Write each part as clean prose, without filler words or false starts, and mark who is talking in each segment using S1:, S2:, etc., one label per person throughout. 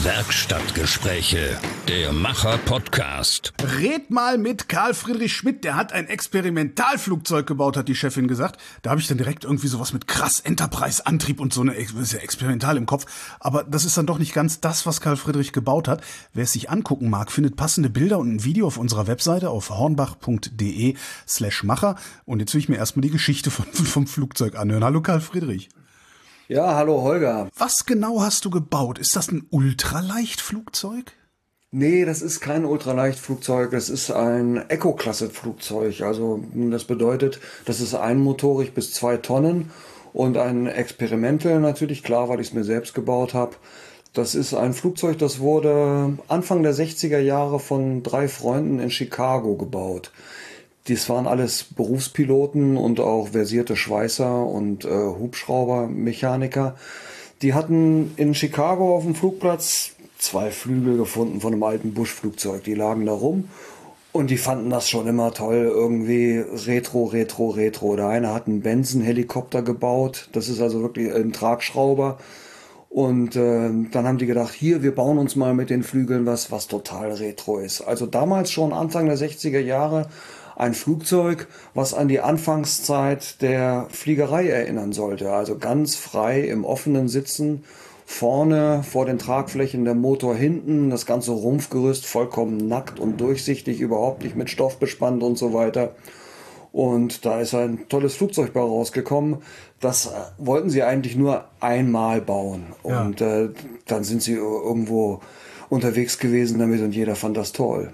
S1: Werkstattgespräche, der Macher-Podcast.
S2: Red mal mit Karl Friedrich Schmidt, der hat ein Experimentalflugzeug gebaut, hat die Chefin gesagt. Da habe ich dann direkt irgendwie sowas mit krass Enterprise-Antrieb und so eine, das ist ja experimental im Kopf. Aber das ist dann doch nicht ganz das, was Karl Friedrich gebaut hat. Wer es sich angucken mag, findet passende Bilder und ein Video auf unserer Webseite auf hornbach.de/Macher. Und jetzt will ich mir erstmal die Geschichte vom Flugzeug anhören. Hallo Karl Friedrich.
S3: Ja, hallo Holger.
S2: Was genau hast du gebaut? Ist das ein Ultraleichtflugzeug?
S3: Nee, das ist kein Ultraleichtflugzeug, das ist ein Eco-Klasse-Flugzeug. Also das bedeutet, das ist einmotorig bis 2 Tonnen und ein Experimental natürlich, klar, weil ich es mir selbst gebaut habe. Das ist ein Flugzeug, das wurde Anfang der 60er Jahre von 3 Freunden in Chicago gebaut. Dies waren alles Berufspiloten und auch versierte Schweißer und Hubschraubermechaniker. Die hatten in Chicago auf dem Flugplatz 2 Flügel gefunden von einem alten Bush-Flugzeug. Die lagen da rum und die fanden das schon immer toll, irgendwie Retro. Der eine hat einen Benson-Helikopter gebaut, das ist also wirklich ein Tragschrauber. Und dann haben die gedacht, hier, wir bauen uns mal mit den Flügeln was total Retro ist. Also damals schon Anfang der 60er Jahre ein Flugzeug, was an die Anfangszeit der Fliegerei erinnern sollte. Also ganz frei im offenen Sitzen, vorne vor den Tragflächen der Motor hinten, das ganze Rumpfgerüst vollkommen nackt und durchsichtig, überhaupt nicht mit Stoff bespannt und so weiter. Und da ist ein tolles Flugzeug bei rausgekommen. Das wollten sie eigentlich nur einmal bauen. Ja. Und dann sind sie irgendwo unterwegs gewesen damit und jeder fand das toll.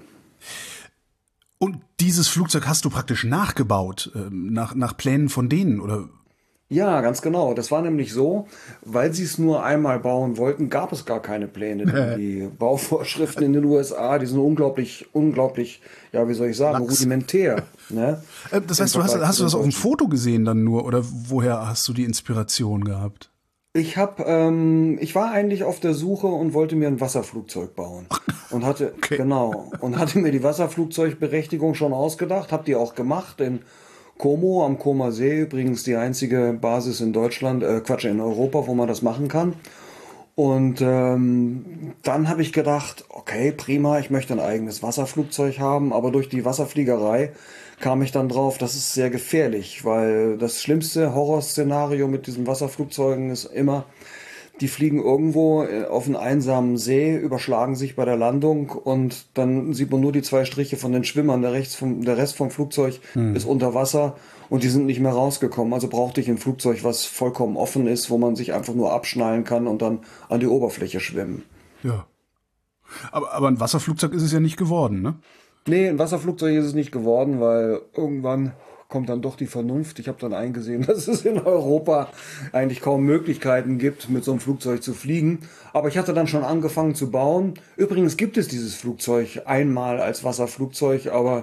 S2: Und dieses Flugzeug hast du praktisch nachgebaut, nach Plänen von denen, oder?
S3: Ja, ganz genau. Das war nämlich so, weil sie es nur einmal bauen wollten, gab es gar keine Pläne. Die Bauvorschriften in den USA, die sind unglaublich, ja, wie soll ich sagen, rudimentär. Ne?
S2: Das heißt, hast du das auf dem Foto gesehen dann nur, oder woher hast du die Inspiration gehabt?
S3: Ich war eigentlich auf der Suche und wollte mir ein Wasserflugzeug bauen und hatte mir die Wasserflugzeugberechtigung schon ausgedacht, habe die auch gemacht in Como am Comer See, übrigens die einzige Basis in Deutschland, in Europa, wo man das machen kann. Und dann habe ich gedacht, okay, prima, ich möchte ein eigenes Wasserflugzeug haben, aber durch die Wasserfliegerei kam ich dann drauf, das ist sehr gefährlich, weil das schlimmste Horrorszenario mit diesen Wasserflugzeugen ist immer, die fliegen irgendwo auf einen einsamen See, überschlagen sich bei der Landung und dann sieht man nur die 2 Striche von den Schwimmern, der Rest vom Flugzeug ist unter Wasser und die sind nicht mehr rausgekommen. Also brauchte ich ein Flugzeug, was vollkommen offen ist, wo man sich einfach nur abschnallen kann und dann an die Oberfläche schwimmen.
S2: Ja. Aber ein Wasserflugzeug ist es ja nicht geworden, ne?
S3: Nee, ein Wasserflugzeug ist es nicht geworden, weil irgendwann kommt dann doch die Vernunft. Ich habe dann eingesehen, dass es in Europa eigentlich kaum Möglichkeiten gibt, mit so einem Flugzeug zu fliegen. Aber ich hatte dann schon angefangen zu bauen. Übrigens gibt es dieses Flugzeug einmal als Wasserflugzeug, aber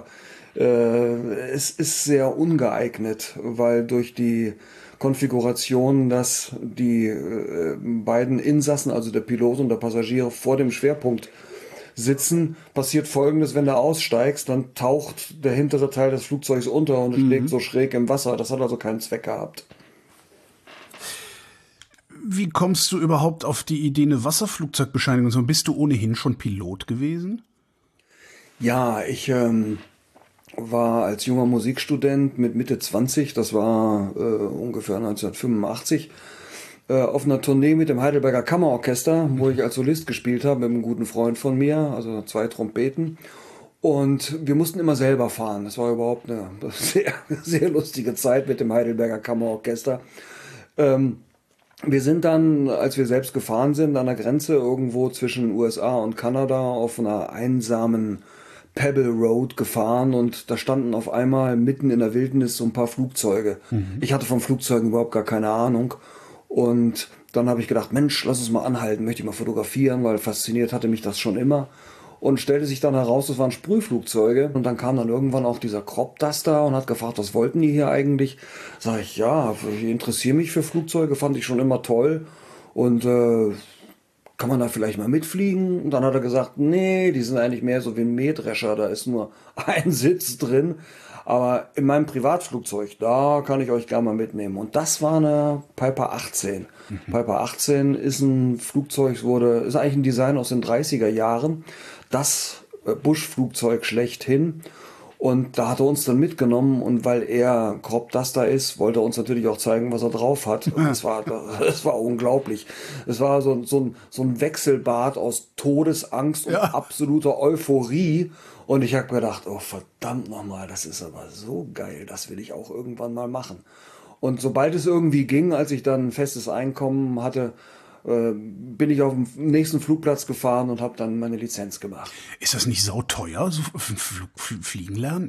S3: es ist sehr ungeeignet, weil durch die Konfiguration, dass die beiden Insassen, also der Pilot und der Passagier, vor dem Schwerpunkt sitzen, passiert Folgendes: Wenn du aussteigst, dann taucht der hintere Teil des Flugzeugs unter und schlägt so schräg im Wasser. Das hat also keinen Zweck gehabt.
S2: Wie kommst du überhaupt auf die Idee, eine Wasserflugzeugbescheinigung zu haben? Bist du ohnehin schon Pilot gewesen?
S3: Ja, ich war als junger Musikstudent mit Mitte 20, das war ungefähr 1985, auf einer Tournee mit dem Heidelberger Kammerorchester, wo ich als Solist gespielt habe, mit einem guten Freund von mir, also 2 Trompeten. Und wir mussten immer selber fahren. Das war überhaupt eine sehr, sehr lustige Zeit mit dem Heidelberger Kammerorchester. Wir sind dann, als wir selbst gefahren sind, an der Grenze irgendwo zwischen USA und Kanada auf einer einsamen Pebble Road gefahren und da standen auf einmal mitten in der Wildnis so ein paar Flugzeuge. Ich hatte von Flugzeugen überhaupt gar keine Ahnung. Und dann habe ich gedacht, Mensch, lass uns mal anhalten, möchte ich mal fotografieren, weil fasziniert hatte mich das schon immer. Und stellte sich dann heraus, das waren Sprühflugzeuge. Und dann kam dann irgendwann auch dieser Crop Duster und hat gefragt, was wollten die hier eigentlich? Sag ich, ja, ich interessiere mich für Flugzeuge, fand ich schon immer toll. Und kann man da vielleicht mal mitfliegen? Und dann hat er gesagt, nee, die sind eigentlich mehr so wie ein Mähdrescher, da ist nur ein Sitz drin. Aber in meinem Privatflugzeug, da kann ich euch gerne mal mitnehmen. Und das war eine Piper 18. Piper 18 ist ein Flugzeug, ist eigentlich ein Design aus den 30er Jahren. Das Buschflugzeug schlechthin. Und da hat er uns dann mitgenommen und weil er Crop Duster ist, wollte er uns natürlich auch zeigen, was er drauf hat. Und das war unglaublich. Es war so ein Wechselbad aus Todesangst und absoluter Euphorie. Und ich habe gedacht, oh verdammt nochmal, das ist aber so geil, das will ich auch irgendwann mal machen. Und sobald es irgendwie ging, als ich dann ein festes Einkommen hatte, bin ich auf den nächsten Flugplatz gefahren und habe dann meine Lizenz gemacht.
S2: Ist das nicht sauteuer, so fliegen lernen?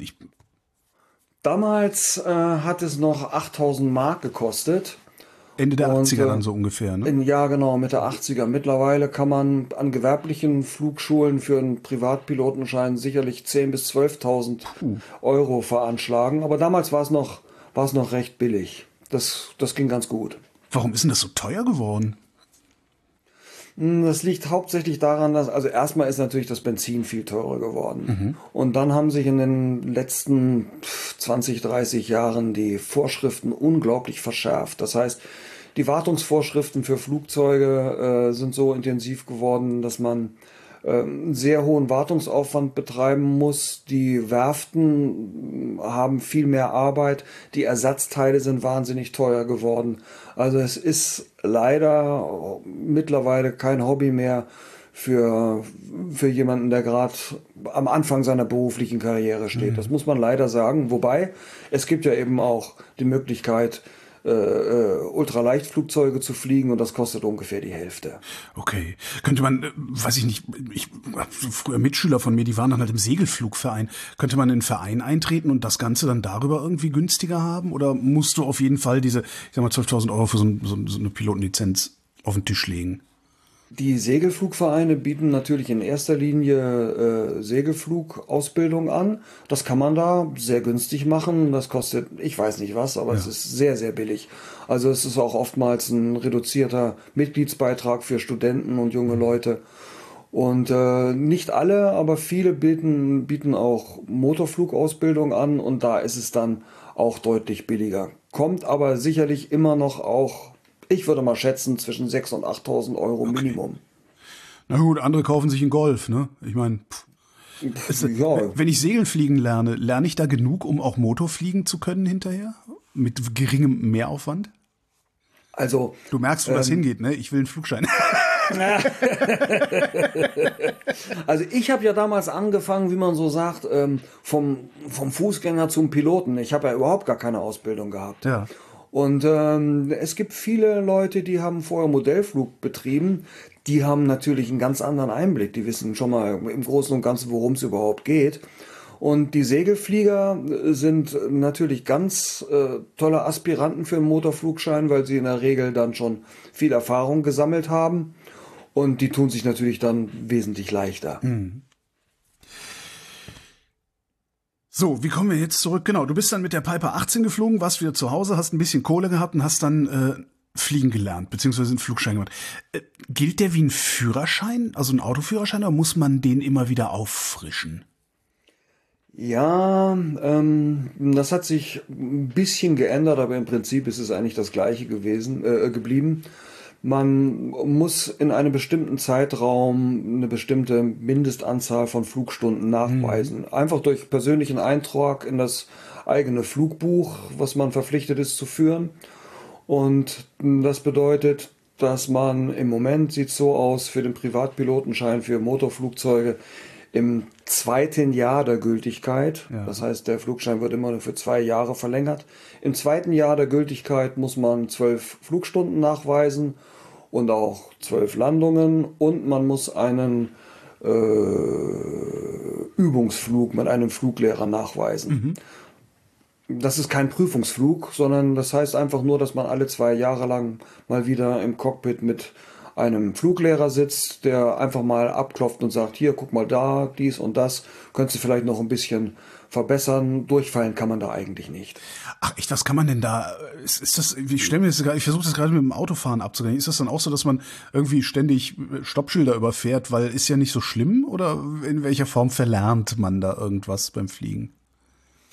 S3: Damals hat es noch 8.000 Mark gekostet.
S2: Ende der 80er dann so ungefähr, ne?
S3: Ja, genau, Mitte 80er. Mittlerweile kann man an gewerblichen Flugschulen für einen Privatpilotenschein sicherlich 10.000 bis 12.000 Euro veranschlagen. Aber damals war es noch recht billig. Das ging ganz gut.
S2: Warum ist denn das so teuer geworden?
S3: Das liegt hauptsächlich daran, dass, also erstmal ist natürlich das Benzin viel teurer geworden. Und dann haben sich in den letzten 20, 30 Jahren die Vorschriften unglaublich verschärft. Das heißt, die Wartungsvorschriften für Flugzeuge sind so intensiv geworden, dass man einen sehr hohen Wartungsaufwand betreiben muss. Die Werften haben viel mehr Arbeit. Die Ersatzteile sind wahnsinnig teuer geworden. Also es ist leider mittlerweile kein Hobby mehr für jemanden, der gerade am Anfang seiner beruflichen Karriere steht. Das muss man leider sagen. Wobei, es gibt ja eben auch die Möglichkeit, Ultraleichtflugzeuge zu fliegen und das kostet ungefähr die Hälfte.
S2: Okay. Könnte man, weiß ich nicht, früher Mitschüler von mir, die waren dann halt im Segelflugverein. Könnte man in einen Verein eintreten und das Ganze dann darüber irgendwie günstiger haben? Oder musst du auf jeden Fall diese, ich sag mal, 12.000 Euro für so eine Pilotenlizenz auf den Tisch legen?
S3: Die Segelflugvereine bieten natürlich in erster Linie Segelflugausbildung an. Das kann man da sehr günstig machen. Das kostet, ich weiß nicht was, aber es ist sehr, sehr billig. Also es ist auch oftmals ein reduzierter Mitgliedsbeitrag für Studenten und junge Leute. Und nicht alle, aber viele bieten auch Motorflugausbildung an und da ist es dann auch deutlich billiger. Kommt aber sicherlich immer noch auch, ich würde mal schätzen, zwischen 6.000 und 8.000 Euro Minimum.
S2: Na gut, andere kaufen sich einen Golf, ne? Ich meine, wenn ich Segeln fliegen lerne ich da genug, um auch Motor fliegen zu können hinterher? Mit geringem Mehraufwand?
S3: Also,
S2: du merkst, wo das hingeht, ne? Ich will einen Flugschein.
S3: Also ich habe ja damals angefangen, wie man so sagt, vom Fußgänger zum Piloten. Ich habe ja überhaupt gar keine Ausbildung gehabt.
S2: Ja.
S3: Und es gibt viele Leute, die haben vorher Modellflug betrieben. Die haben natürlich einen ganz anderen Einblick. Die wissen schon mal im Großen und Ganzen, worum es überhaupt geht. Und die Segelflieger sind natürlich ganz tolle Aspiranten für einen Motorflugschein, weil sie in der Regel dann schon viel Erfahrung gesammelt haben. Und die tun sich natürlich dann wesentlich leichter.
S2: So, wie kommen wir jetzt zurück? Genau, du bist dann mit der Piper 18 geflogen, warst wieder zu Hause, hast ein bisschen Kohle gehabt und hast dann fliegen gelernt, beziehungsweise einen Flugschein gemacht. Gilt der wie ein Führerschein, also ein Autoführerschein, oder muss man den immer wieder auffrischen?
S3: Ja, das hat sich ein bisschen geändert, aber im Prinzip ist es eigentlich das Gleiche geblieben. Man muss in einem bestimmten Zeitraum eine bestimmte Mindestanzahl von Flugstunden nachweisen. Einfach durch persönlichen Eintrag in das eigene Flugbuch, was man verpflichtet ist zu führen. Und das bedeutet, dass man im Moment, sieht so aus, für den Privatpilotenschein für Motorflugzeuge im 2. Jahr der Gültigkeit, das heißt, der Flugschein wird immer nur für 2 Jahre verlängert. Im 2. Jahr der Gültigkeit muss man 12 Flugstunden nachweisen und auch 12 Landungen und man muss einen Übungsflug mit einem Fluglehrer nachweisen. Das ist kein Prüfungsflug, sondern das heißt einfach nur, dass man alle 2 Jahre lang mal wieder im Cockpit mit einem Fluglehrer sitzt, der einfach mal abklopft und sagt, hier, guck mal da, dies und das, könntest du vielleicht noch ein bisschen verbessern. Durchfallen kann man da eigentlich nicht.
S2: Ach echt, was kann man denn da, ist das, ich versuche das gerade mit dem Autofahren abzugehen. Ist das dann auch so, dass man irgendwie ständig Stoppschilder überfährt, weil ist ja nicht so schlimm? Oder in welcher Form verlernt man da irgendwas beim Fliegen?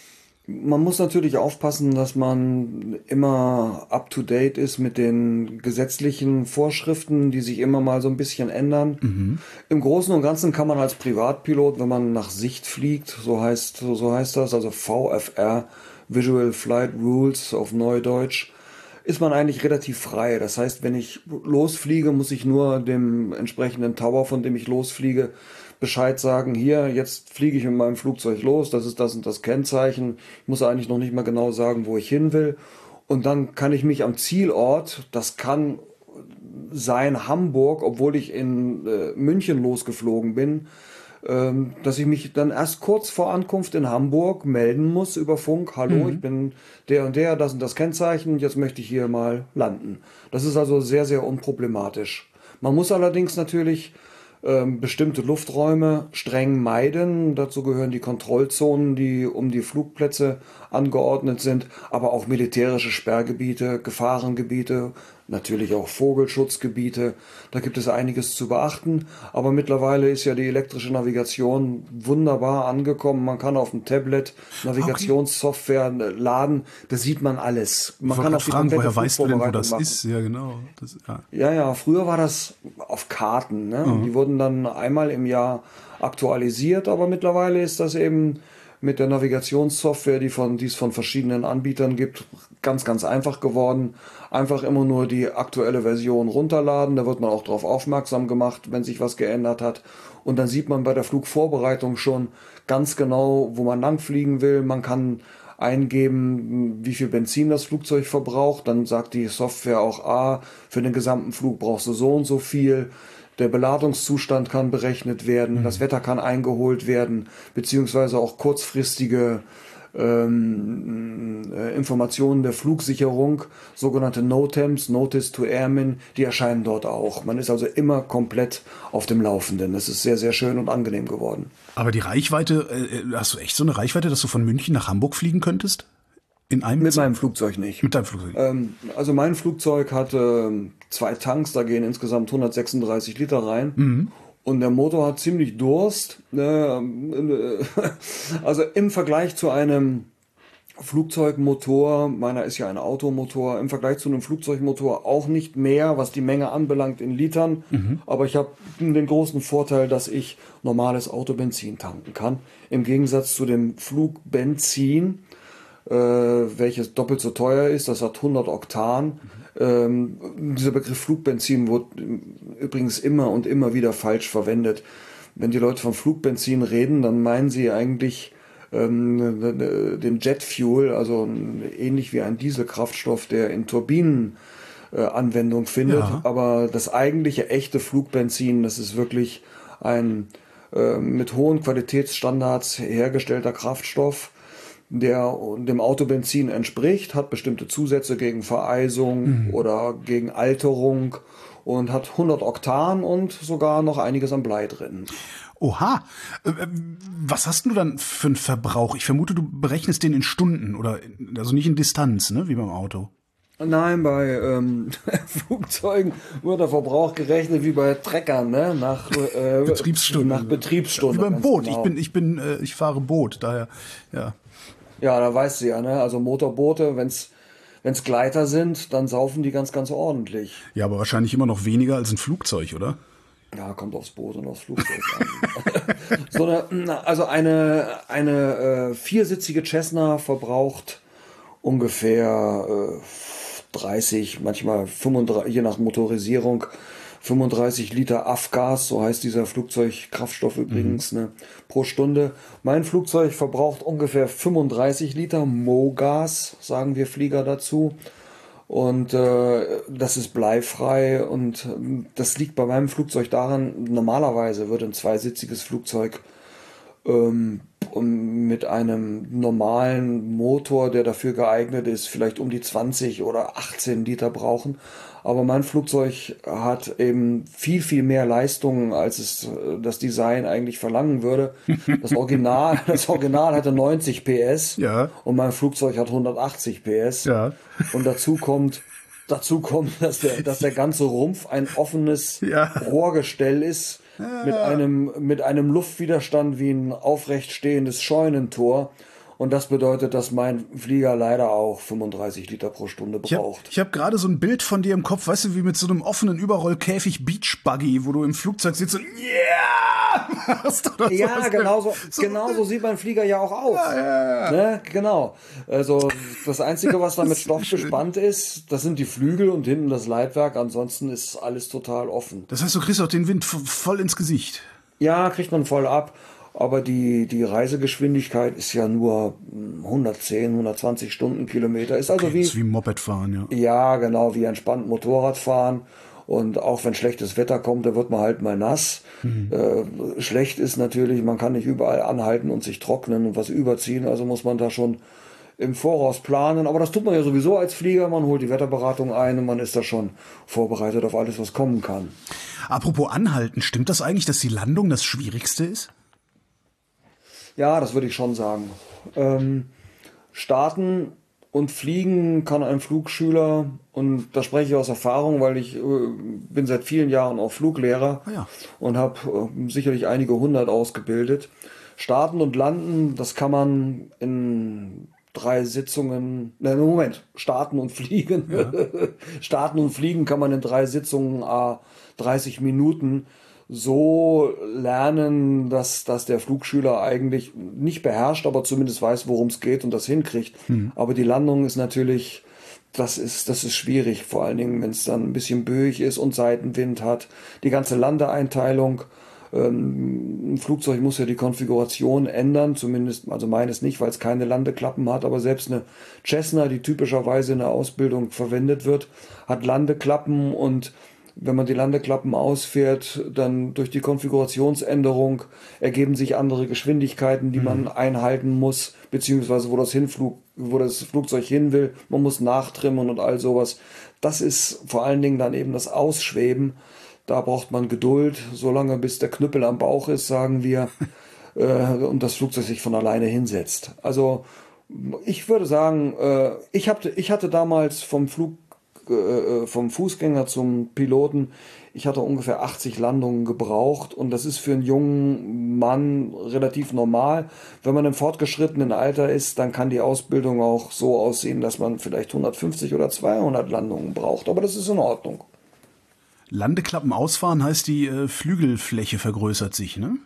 S3: Man muss natürlich aufpassen, dass man immer up-to-date ist mit den gesetzlichen Vorschriften, die sich immer mal so ein bisschen ändern. Im Großen und Ganzen kann man als Privatpilot, wenn man nach Sicht fliegt, so heißt das, also VFR, Visual Flight Rules auf Neudeutsch, ist man eigentlich relativ frei. Das heißt, wenn ich losfliege, muss ich nur dem entsprechenden Tower, von dem ich losfliege, Bescheid sagen, hier, jetzt fliege ich mit meinem Flugzeug los, das ist das und das Kennzeichen. Ich muss eigentlich noch nicht mal genau sagen, wo ich hin will. Und dann kann ich mich am Zielort, das kann sein Hamburg, obwohl ich in München losgeflogen bin, dass ich mich dann erst kurz vor Ankunft in Hamburg melden muss über Funk. Hallo, ich bin der und der, das und das Kennzeichen, jetzt möchte ich hier mal landen. Das ist also sehr, sehr unproblematisch. Man muss allerdings natürlich bestimmte Lufträume streng meiden. Dazu gehören die Kontrollzonen, die um die Flugplätze angeordnet sind, aber auch militärische Sperrgebiete, Gefahrengebiete, natürlich auch Vogelschutzgebiete. Da gibt es einiges zu beachten, aber mittlerweile ist ja die elektrische Navigation wunderbar angekommen. Man kann auf dem Tablet Navigationssoftware laden, da sieht man alles. Man kann auch
S2: fragen, woher weißt du denn, wo das ist? Ja, genau.
S3: Ja, früher war das auf Karten, ne? Die wurden dann einmal im Jahr aktualisiert, aber mittlerweile ist das eben mit der Navigationssoftware, die es von verschiedenen Anbietern gibt, ganz, ganz einfach geworden. Einfach immer nur die aktuelle Version runterladen, da wird man auch darauf aufmerksam gemacht, wenn sich was geändert hat. Und dann sieht man bei der Flugvorbereitung schon ganz genau, wo man langfliegen will. Man kann eingeben, wie viel Benzin das Flugzeug verbraucht. Dann sagt die Software auch, für den gesamten Flug brauchst du so und so viel. Der Beladungszustand kann berechnet werden, das Wetter kann eingeholt werden, beziehungsweise auch kurzfristige Informationen der Flugsicherung, sogenannte NOTAMs, Notice to Airmen, die erscheinen dort auch. Man ist also immer komplett auf dem Laufenden. Das ist sehr, sehr schön und angenehm geworden.
S2: Aber die Reichweite, hast du echt so eine Reichweite, dass du von München nach Hamburg fliegen könntest?
S3: Mit meinem Flugzeug nicht.
S2: Mit deinem Flugzeug?
S3: Also mein Flugzeug hat 2 Tanks, da gehen insgesamt 136 Liter rein. Und der Motor hat ziemlich Durst. Also im Vergleich zu einem Flugzeugmotor, meiner ist ja ein Automotor, im Vergleich zu einem Flugzeugmotor auch nicht mehr, was die Menge anbelangt in Litern. Aber ich habe den großen Vorteil, dass ich normales Autobenzin tanken kann. Im Gegensatz zu dem Flugbenzin, welches doppelt so teuer ist, das hat 100 Oktan. Dieser Begriff Flugbenzin wird übrigens immer und immer wieder falsch verwendet. Wenn die Leute von Flugbenzin reden, dann meinen sie eigentlich den Jetfuel, also ähnlich wie ein Dieselkraftstoff, der in Turbinen Anwendung findet. Ja. Aber das eigentliche echte Flugbenzin, das ist wirklich ein mit hohen Qualitätsstandards hergestellter Kraftstoff, der dem Autobenzin entspricht, hat bestimmte Zusätze gegen Vereisung oder gegen Alterung und hat 100 Oktan und sogar noch einiges an Blei drin.
S2: Oha, was hast du dann für einen Verbrauch? Ich vermute, du berechnest den in Stunden oder also nicht in Distanz, ne, wie beim Auto.
S3: Nein, bei Flugzeugen wird der Verbrauch gerechnet wie bei Treckern, ne? Nach
S2: Betriebsstunden.
S3: Nach Betriebsstunden.
S2: Wie beim Boot.
S3: Genau.
S2: Ich fahre Boot, daher, ja.
S3: Ja, da weißt du ja, ne? Also Motorboote, wenn's Gleiter sind, dann saufen die ganz, ganz ordentlich.
S2: Ja, aber wahrscheinlich immer noch weniger als ein Flugzeug, oder?
S3: Ja, kommt aufs Boot und aufs Flugzeug an. Also eine viersitzige Cessna verbraucht ungefähr 30, manchmal 35, je nach Motorisierung, 35 Liter Avgas, so heißt dieser Flugzeugkraftstoff übrigens, ne, pro Stunde. Mein Flugzeug verbraucht ungefähr 35 Liter Mogas, sagen wir Flieger dazu. Und das ist bleifrei und das liegt bei meinem Flugzeug daran, normalerweise würde ein zweisitziges Flugzeug mit einem normalen Motor, der dafür geeignet ist, vielleicht um die 20 oder 18 Liter brauchen. Aber mein Flugzeug hat eben viel, viel mehr Leistung, als es das Design eigentlich verlangen würde. Das Original hatte 90 PS,
S2: ja, und
S3: mein Flugzeug hat 180 PS.
S2: Ja.
S3: Und dazu kommt, dass der ganze Rumpf ein offenes Rohrgestell ist, mit einem Luftwiderstand wie ein aufrecht stehendes Scheunentor. Und das bedeutet, dass mein Flieger leider auch 35 Liter pro Stunde braucht.
S2: Ich hab gerade so ein Bild von dir im Kopf, weißt du, wie mit so einem offenen Überrollkäfig Beachbuggy, wo du im Flugzeug sitzt und yeah!
S3: Ja, genauso sieht mein Flieger ja auch aus.
S2: Ja.
S3: Ne? Genau. Also das Einzige, was da mit Stoff bespannt ist, das sind die Flügel und hinten das Leitwerk. Ansonsten ist alles total offen.
S2: Das heißt, du kriegst auch den Wind voll ins Gesicht.
S3: Ja, kriegt man voll ab. Aber die Reisegeschwindigkeit ist ja nur 110, 120 Stundenkilometer. Ist also
S2: Okay, ist wie Moped fahren, ja.
S3: Ja, genau, wie entspannt Motorrad fahren. Und auch wenn schlechtes Wetter kommt, da wird man halt mal nass. Schlecht ist natürlich, man kann nicht überall anhalten und sich trocknen und was überziehen. Also muss man da schon im Voraus planen. Aber das tut man ja sowieso als Flieger. Man holt die Wetterberatung ein und man ist da schon vorbereitet auf alles, was kommen kann.
S2: Apropos anhalten, stimmt das eigentlich, dass die Landung das Schwierigste ist?
S3: Ja, das würde ich schon sagen. Starten und fliegen kann ein Flugschüler, und da spreche ich aus Erfahrung, weil ich bin seit vielen Jahren auch Fluglehrer und habe sicherlich einige 100 ausgebildet. Starten und landen, das kann man in 3 Sitzungen, starten und fliegen. Ja. Starten und fliegen kann man in 3 Sitzungen 30 Minuten so lernen, dass der Flugschüler eigentlich nicht beherrscht, aber zumindest weiß, worum es geht und das hinkriegt. Aber die Landung ist natürlich, das ist schwierig, vor allen Dingen, wenn es dann ein bisschen böig ist und Seitenwind hat. Die ganze Landeeinteilung, ein Flugzeug muss ja die Konfiguration ändern, zumindest, also meines nicht, weil es keine Landeklappen hat, aber selbst eine Cessna, die typischerweise in der Ausbildung verwendet wird, hat Landeklappen, und wenn man die Landeklappen ausfährt, dann durch die Konfigurationsänderung ergeben sich andere Geschwindigkeiten, die man einhalten muss, beziehungsweise wo das Flugzeug hin will. Man muss nachtrimmen und all sowas. Das ist vor allen Dingen dann eben das Ausschweben. Da braucht man Geduld, solange bis der Knüppel am Bauch ist, sagen wir, und das Flugzeug sich von alleine hinsetzt. Also ich würde sagen, ich hatte damals vom Fußgänger zum Piloten, ich hatte ungefähr 80 Landungen gebraucht, und das ist für einen jungen Mann relativ normal. Wenn man im fortgeschrittenen Alter ist, dann kann die Ausbildung auch so aussehen, dass man vielleicht 150 oder 200 Landungen braucht, aber das ist in Ordnung.
S2: Landeklappen ausfahren heißt, die Flügelfläche vergrößert sich, ne?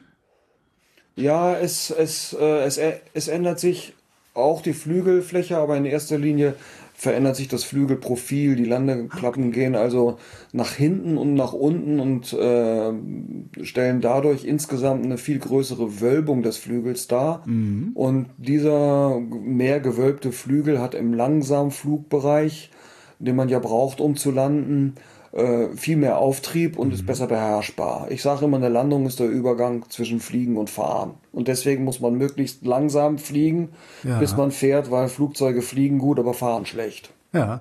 S3: Ja, es ändert sich auch die Flügelfläche, aber in erster Linie verändert sich das Flügelprofil. Die Landeklappen gehen also nach hinten und nach unten und stellen dadurch insgesamt eine viel größere Wölbung des Flügels dar. Und dieser mehr gewölbte Flügel hat im Langsamflugbereich, den man ja braucht, um zu landen, viel mehr Auftrieb und ist besser beherrschbar. Ich sage immer, eine Landung ist der Übergang zwischen Fliegen und Fahren. Und deswegen muss man möglichst langsam fliegen, bis man fährt, weil Flugzeuge fliegen gut, aber fahren schlecht.
S2: Ja.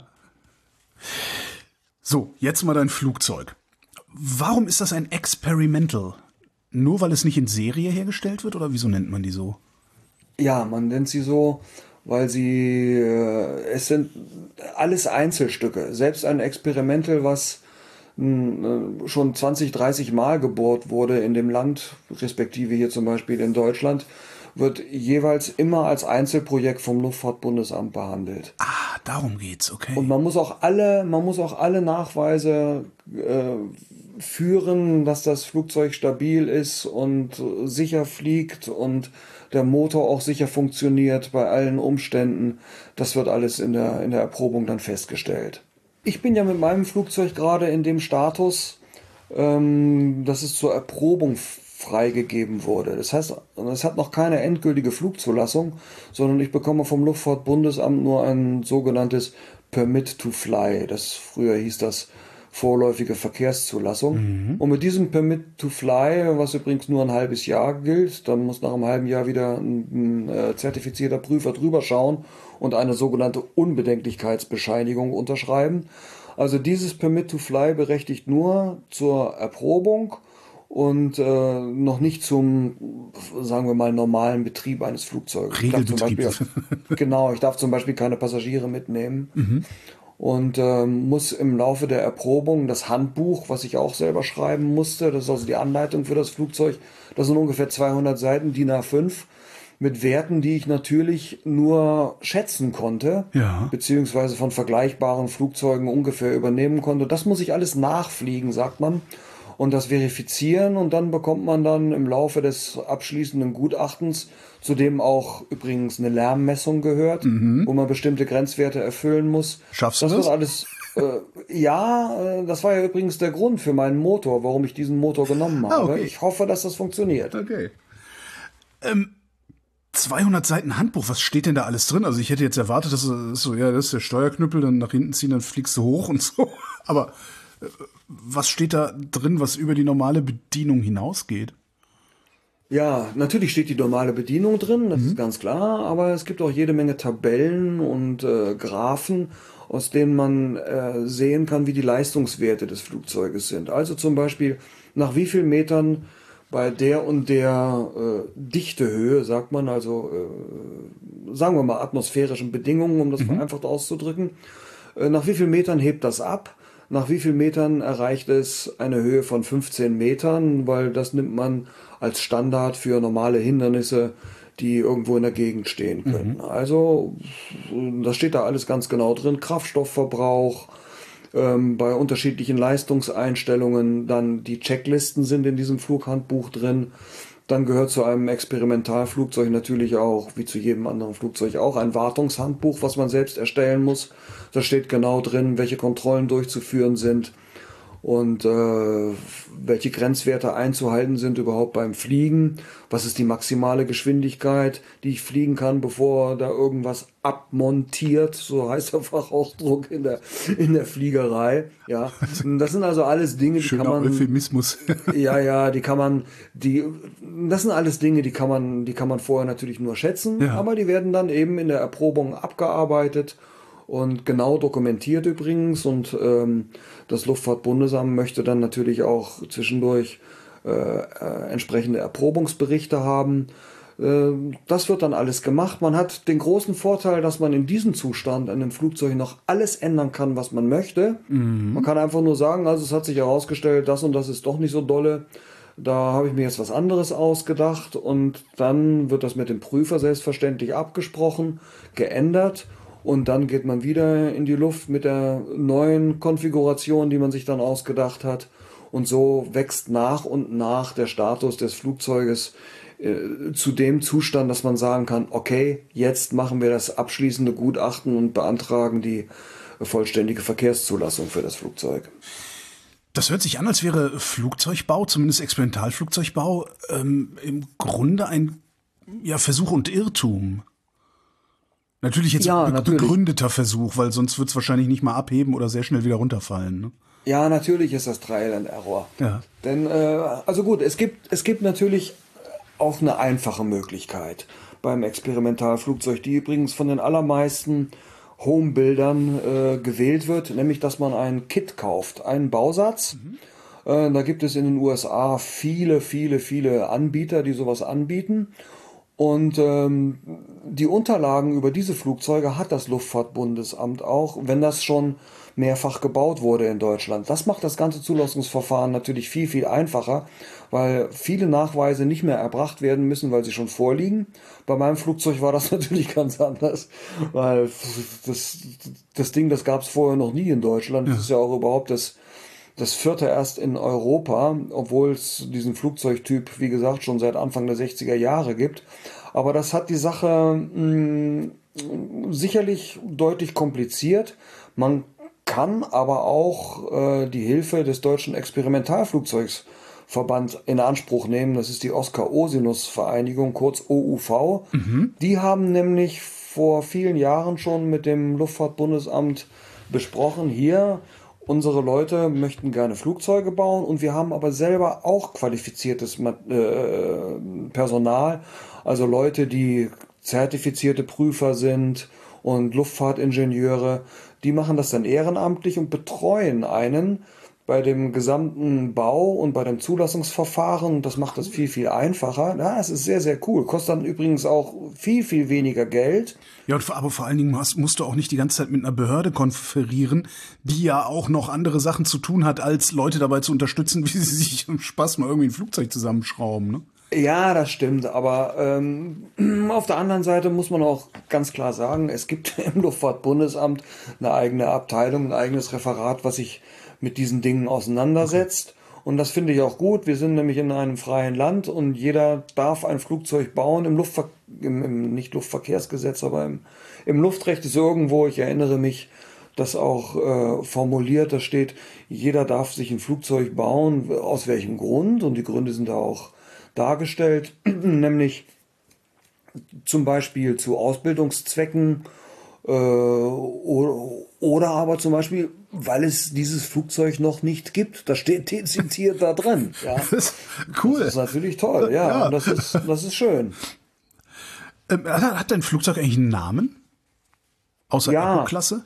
S2: So, jetzt mal dein Flugzeug. Warum ist das ein Experimental? Nur weil es nicht in Serie hergestellt wird, oder wieso nennt man die so?
S3: Ja, man nennt sie so, weil es sind alles Einzelstücke. Selbst ein Experimental, was schon 20, 30 Mal gebohrt wurde in dem Land, respektive hier zum Beispiel in Deutschland, wird jeweils immer als Einzelprojekt vom Luftfahrtbundesamt behandelt.
S2: Ah, darum geht's, okay.
S3: Und man muss auch alle Nachweise führen, dass das Flugzeug stabil ist und sicher fliegt und der Motor auch sicher funktioniert bei allen Umständen. Das wird alles in der Erprobung dann festgestellt. Ich bin ja mit meinem Flugzeug gerade in dem Status, dass es zur Erprobung freigegeben wurde. Das heißt, es hat noch keine endgültige Flugzulassung, sondern ich bekomme vom Luftfahrtbundesamt nur ein sogenanntes Permit to Fly. Früher hieß das vorläufige Verkehrszulassung. Und mit diesem Permit to Fly, was übrigens nur ein halbes Jahr gilt, dann muss nach einem halben Jahr wieder ein zertifizierter Prüfer drüber schauen und eine sogenannte Unbedenklichkeitsbescheinigung unterschreiben. Also dieses Permit to Fly berechtigt nur zur Erprobung und noch nicht zum, sagen wir mal, normalen Betrieb eines Flugzeuges.
S2: Regelbetrieb.
S3: Ich darf zum Beispiel keine Passagiere mitnehmen. Und muss im Laufe der Erprobung das Handbuch, was ich auch selber schreiben musste, das ist also die Anleitung für das Flugzeug, das sind ungefähr 200 Seiten, DIN A5, mit Werten, die ich natürlich nur schätzen konnte,
S2: Ja.
S3: beziehungsweise von vergleichbaren Flugzeugen ungefähr übernehmen konnte. Das muss ich alles nachfliegen, sagt man, und das verifizieren, und dann bekommt man dann im Laufe des abschließenden Gutachtens, zu dem auch übrigens eine Lärmmessung gehört, wo man bestimmte Grenzwerte erfüllen muss.
S2: Schaffst du
S3: das?
S2: das?
S3: Wird alles, das war ja übrigens der Grund für meinen Motor, warum ich diesen Motor genommen habe.
S2: Okay.
S3: Ich hoffe, dass das funktioniert.
S2: Okay. 200 Seiten Handbuch, was steht denn da alles drin? Also ich hätte jetzt erwartet, dass es so, ja, das ist der Steuerknüppel, dann nach hinten ziehen, dann fliegst du hoch und so. Aber was steht da drin, was über die normale Bedienung hinausgeht?
S3: Ja, natürlich steht die normale Bedienung drin, das ist ganz klar, aber es gibt auch jede Menge Tabellen und Graphen, aus denen man sehen kann, wie die Leistungswerte des Flugzeuges sind. Also zum Beispiel, nach wie vielen Metern bei der und der Dichtehöhe, sagt man, also sagen wir mal atmosphärischen Bedingungen, um das vereinfacht auszudrücken, nach wie vielen Metern hebt das ab? Nach wie vielen Metern erreicht es eine Höhe von 15 Metern, weil das nimmt man als Standard für normale Hindernisse, die irgendwo in der Gegend stehen können. Also das steht da alles ganz genau drin. Kraftstoffverbrauch, bei unterschiedlichen Leistungseinstellungen, dann die Checklisten sind in diesem Flughandbuch drin. Dann gehört zu einem Experimentalflugzeug natürlich auch, wie zu jedem anderen Flugzeug auch, ein Wartungshandbuch, was man selbst erstellen muss. Da steht genau drin, welche Kontrollen durchzuführen sind und welche Grenzwerte einzuhalten sind überhaupt beim Fliegen. Was ist die maximale Geschwindigkeit, die ich fliegen kann, bevor da irgendwas abmontiert, so heißt der Fachausdruck in der Fliegerei. Ja, das sind also alles Dinge, die
S2: Schöner
S3: kann man...
S2: Euphemismus.
S3: Ja, das sind alles Dinge, die kann man vorher natürlich nur schätzen,
S2: Ja.
S3: aber die werden dann eben in der Erprobung abgearbeitet und genau dokumentiert übrigens, und das Luftfahrtbundesamt möchte dann natürlich auch zwischendurch entsprechende Erprobungsberichte haben. Das wird dann alles gemacht. Man hat den großen Vorteil, dass man in diesem Zustand an dem Flugzeug noch alles ändern kann, was man möchte. Man kann einfach nur sagen, also es hat sich herausgestellt, das und das ist doch nicht so dolle. Da habe ich mir jetzt was anderes ausgedacht, und dann wird das mit dem Prüfer selbstverständlich abgesprochen, geändert, und dann geht man wieder in die Luft mit der neuen Konfiguration, die man sich dann ausgedacht hat. Und so wächst nach und nach der Status des Flugzeuges zu dem Zustand, dass man sagen kann, okay, jetzt machen wir das abschließende Gutachten und beantragen die vollständige Verkehrszulassung für das Flugzeug.
S2: Das hört sich an, als wäre Flugzeugbau, zumindest Experimentalflugzeugbau, im Grunde ein Versuch und Irrtum. Natürlich jetzt begründeter Versuch, weil sonst wird es wahrscheinlich nicht mal abheben oder sehr schnell wieder runterfallen. Ne?
S3: Ja, natürlich ist das Trial and Error.
S2: Ja.
S3: Denn, also gut, es gibt natürlich auch eine einfache Möglichkeit beim Experimentalflugzeug, die übrigens von den allermeisten Homebildern gewählt wird, nämlich dass man ein Kit kauft, einen Bausatz. Da gibt es in den USA viele Anbieter, die sowas anbieten. Und die Unterlagen über diese Flugzeuge hat das Luftfahrtbundesamt auch, wenn das schon mehrfach gebaut wurde in Deutschland. Das macht das ganze Zulassungsverfahren natürlich viel einfacher, weil viele Nachweise nicht mehr erbracht werden müssen, weil sie schon vorliegen. Bei meinem Flugzeug war das natürlich ganz anders, weil das Ding, das gab es vorher noch nie in Deutschland. Das ist ja auch überhaupt das vierte erst in Europa, obwohl es diesen Flugzeugtyp, wie gesagt, schon seit Anfang der 60er Jahre gibt. Aber das hat die Sache sicherlich deutlich kompliziert. Man kann aber auch die Hilfe des Deutschen Experimentalflugzeugsverband in Anspruch nehmen. Das ist die Oskar-Osinus-Vereinigung, kurz OUV. Die haben nämlich vor vielen Jahren schon mit dem Luftfahrtbundesamt besprochen, hier, unsere Leute möchten gerne Flugzeuge bauen, und wir haben aber selber auch qualifiziertes Personal, also Leute, die zertifizierte Prüfer sind und Luftfahrtingenieure, die machen das dann ehrenamtlich und betreuen einen bei dem gesamten Bau und bei dem Zulassungsverfahren. Das macht das viel einfacher. Ja, es ist sehr cool. Kostet dann übrigens auch viel weniger Geld.
S2: Ja, aber vor allen Dingen musst du auch nicht die ganze Zeit mit einer Behörde konferieren, die ja auch noch andere Sachen zu tun hat, als Leute dabei zu unterstützen, wie sie sich im Spaß mal irgendwie ein Flugzeug zusammenschrauben. Ne?
S3: Ja, das stimmt, aber auf der anderen Seite muss man auch ganz klar sagen, es gibt im Luftfahrtbundesamt eine eigene Abteilung, ein eigenes Referat, was sich mit diesen Dingen auseinandersetzt. Und das finde ich auch gut. Wir sind nämlich in einem freien Land und jeder darf ein Flugzeug bauen. Im nicht Luftverkehrsgesetz, aber im Luftrecht ist irgendwo, ich erinnere mich, das auch formuliert, da steht, jeder darf sich ein Flugzeug bauen, aus welchem Grund, und die Gründe sind da auch dargestellt, nämlich zum Beispiel zu Ausbildungszwecken oder aber zum Beispiel, weil es dieses Flugzeug noch nicht gibt. Das steht dezidiert da drin. Ja.
S2: Das ist cool.
S3: Das ist natürlich toll, ja.
S2: Ja.
S3: Und das ist schön.
S2: Hat dein Flugzeug eigentlich einen Namen? Außer
S3: Ja.
S2: Eco-Klasse?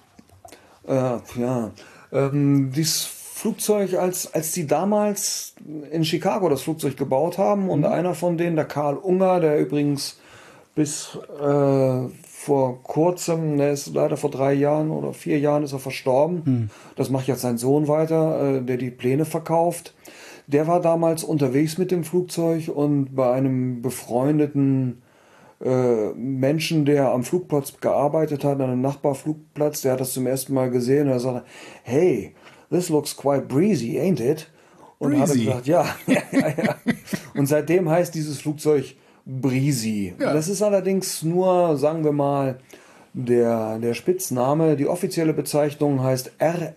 S3: Dieses Flugzeug, als die damals in Chicago das Flugzeug gebaut haben und einer von denen, der Karl Unger, der übrigens bis vor kurzem, der ist leider vor 3 Jahren oder 4 Jahren ist er verstorben. Das macht jetzt sein Sohn weiter, der die Pläne verkauft. Der war damals unterwegs mit dem Flugzeug und bei einem befreundeten Menschen, der am Flugplatz gearbeitet hat, an einem Nachbarflugplatz, der hat das zum ersten Mal gesehen und er sagte, hey, this looks quite breezy, ain't it? Und hat
S2: Breezy.
S3: gesagt, ja. Und seitdem heißt dieses Flugzeug Breezy.
S2: Ja.
S3: Das ist allerdings nur, sagen wir mal, der Spitzname. Die offizielle Bezeichnung heißt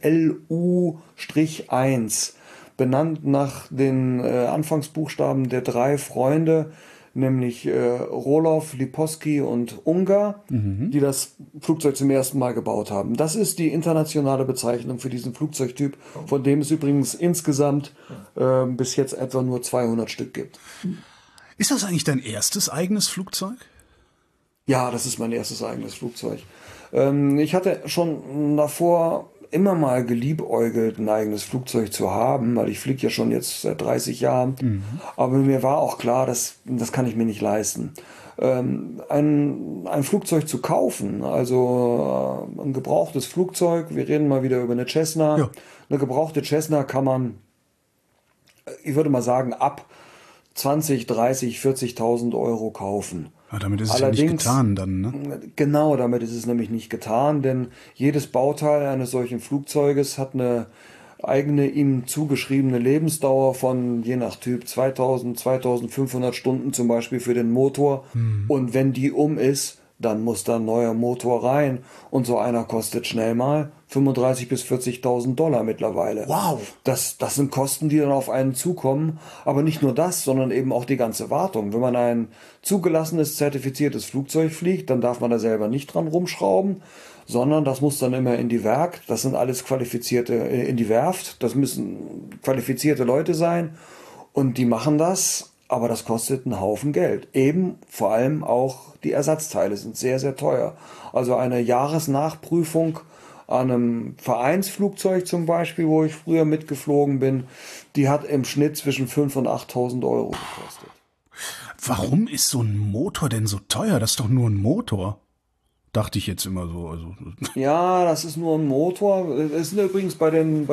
S3: RLU-1, benannt nach den Anfangsbuchstaben der 3 Freunde, nämlich Roloff, Lipovsky und Unger, die das Flugzeug zum ersten Mal gebaut haben. Das ist die internationale Bezeichnung für diesen Flugzeugtyp, von dem es übrigens insgesamt bis jetzt etwa nur 200 Stück gibt.
S2: Ist das eigentlich dein erstes eigenes Flugzeug?
S3: Ja, das ist mein erstes eigenes Flugzeug. Ich hatte schon davor immer mal geliebäugelt, ein eigenes Flugzeug zu haben, weil ich fliege ja schon jetzt seit 30 Jahren. Aber mir war auch klar, das kann ich mir nicht leisten. Ein Flugzeug zu kaufen, also ein gebrauchtes Flugzeug, wir reden mal wieder über eine Cessna.
S2: Ja.
S3: Eine gebrauchte Cessna kann man, ich würde mal sagen, ab 20, 30, 40.000 Euro kaufen.
S2: Ja, damit ist es ja nicht getan dann, ne?
S3: Genau, damit ist es nämlich nicht getan, denn jedes Bauteil eines solchen Flugzeuges hat eine eigene ihm zugeschriebene Lebensdauer von, je nach Typ, 2000, 2500 Stunden zum Beispiel für den Motor. Und wenn die ist, dann muss da ein neuer Motor rein. Und so einer kostet schnell mal 35.000 bis 40.000 Dollar mittlerweile.
S2: Wow.
S3: Das sind Kosten, die dann auf einen zukommen. Aber nicht nur das, sondern eben auch die ganze Wartung. Wenn man ein zugelassenes, zertifiziertes Flugzeug fliegt, dann darf man da selber nicht dran rumschrauben, sondern das muss dann immer in die Werk. Das sind alles qualifizierte, in die Werft. Das müssen qualifizierte Leute sein. Und die machen das. Aber das kostet einen Haufen Geld. Eben vor allem auch die Ersatzteile sind sehr, sehr teuer. Also eine Jahresnachprüfung an einem Vereinsflugzeug zum Beispiel, wo ich früher mitgeflogen bin, die hat im Schnitt zwischen 5.000 und 8.000 Euro gekostet.
S2: Warum ist so ein Motor denn so teuer? Das ist doch nur ein Motor. Dachte ich jetzt immer so. Also.
S3: Ja, das ist nur ein Motor. Es sind übrigens bei den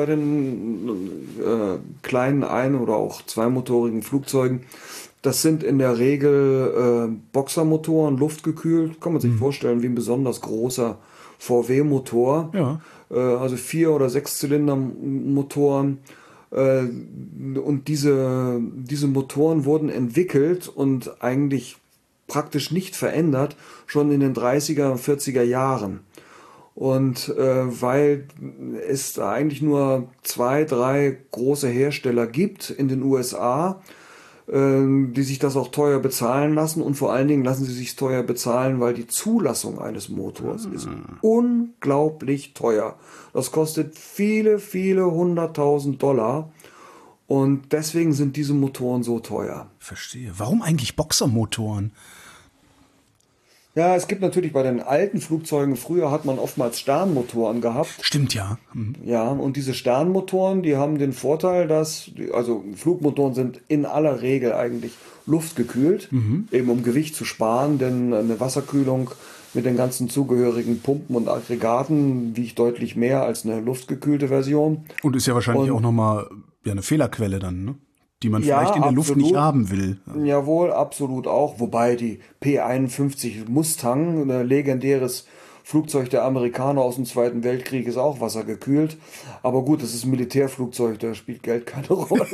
S3: kleinen ein- oder auch zweimotorigen Flugzeugen, das sind in der Regel Boxermotoren, luftgekühlt. Kann man sich vorstellen, wie ein besonders großer VW-Motor.
S2: Ja.
S3: Also 4- oder 6-Zylinder-Motoren. Und diese Motoren wurden entwickelt und eigentlich praktisch nicht verändert, schon in den 30er und 40er Jahren. Und weil es da eigentlich nur 2, 3 große Hersteller gibt in den USA, die sich das auch teuer bezahlen lassen, und vor allen Dingen lassen sie sich teuer bezahlen, weil die Zulassung eines Motors ist unglaublich teuer. Das kostet viele, viele 100.000 Dollar. Und deswegen sind diese Motoren so teuer.
S2: Verstehe. Warum eigentlich Boxermotoren?
S3: Ja, es gibt natürlich bei den alten Flugzeugen, früher hat man oftmals Sternmotoren gehabt.
S2: Stimmt ja.
S3: Ja, und diese Sternmotoren, die haben den Vorteil, also Flugmotoren sind in aller Regel eigentlich luftgekühlt, eben um Gewicht zu sparen, denn eine Wasserkühlung mit den ganzen zugehörigen Pumpen und Aggregaten wiegt deutlich mehr als eine luftgekühlte Version.
S2: Und ist ja wahrscheinlich auch nochmal eine Fehlerquelle dann, ne? die man vielleicht in der Luft nicht haben will.
S3: Jawohl, absolut auch. Wobei die P-51 Mustang, ein legendäres Flugzeug der Amerikaner aus dem Zweiten Weltkrieg, ist auch wassergekühlt. Aber gut, das ist ein Militärflugzeug, da spielt Geld keine Rolle.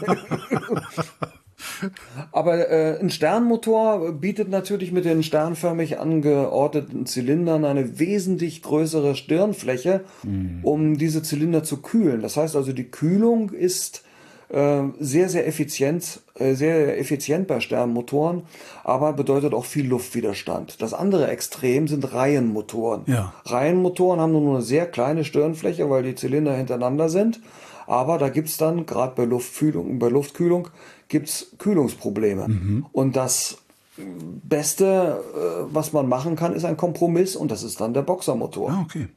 S3: Aber ein Sternmotor bietet natürlich mit den sternförmig angeordneten Zylindern eine wesentlich größere Stirnfläche, um diese Zylinder zu kühlen. Das heißt also, die Kühlung ist sehr, sehr effizient bei Sternmotoren, aber bedeutet auch viel Luftwiderstand. Das andere Extrem sind Reihenmotoren.
S2: Ja.
S3: Reihenmotoren haben nur eine sehr kleine Stirnfläche, weil die Zylinder hintereinander sind. Aber da gibt's dann, gerade bei Luftkühlung, gibt's Kühlungsprobleme. Und das Beste, was man machen kann, ist ein Kompromiss, und das ist dann der Boxermotor.
S2: Ah, okay.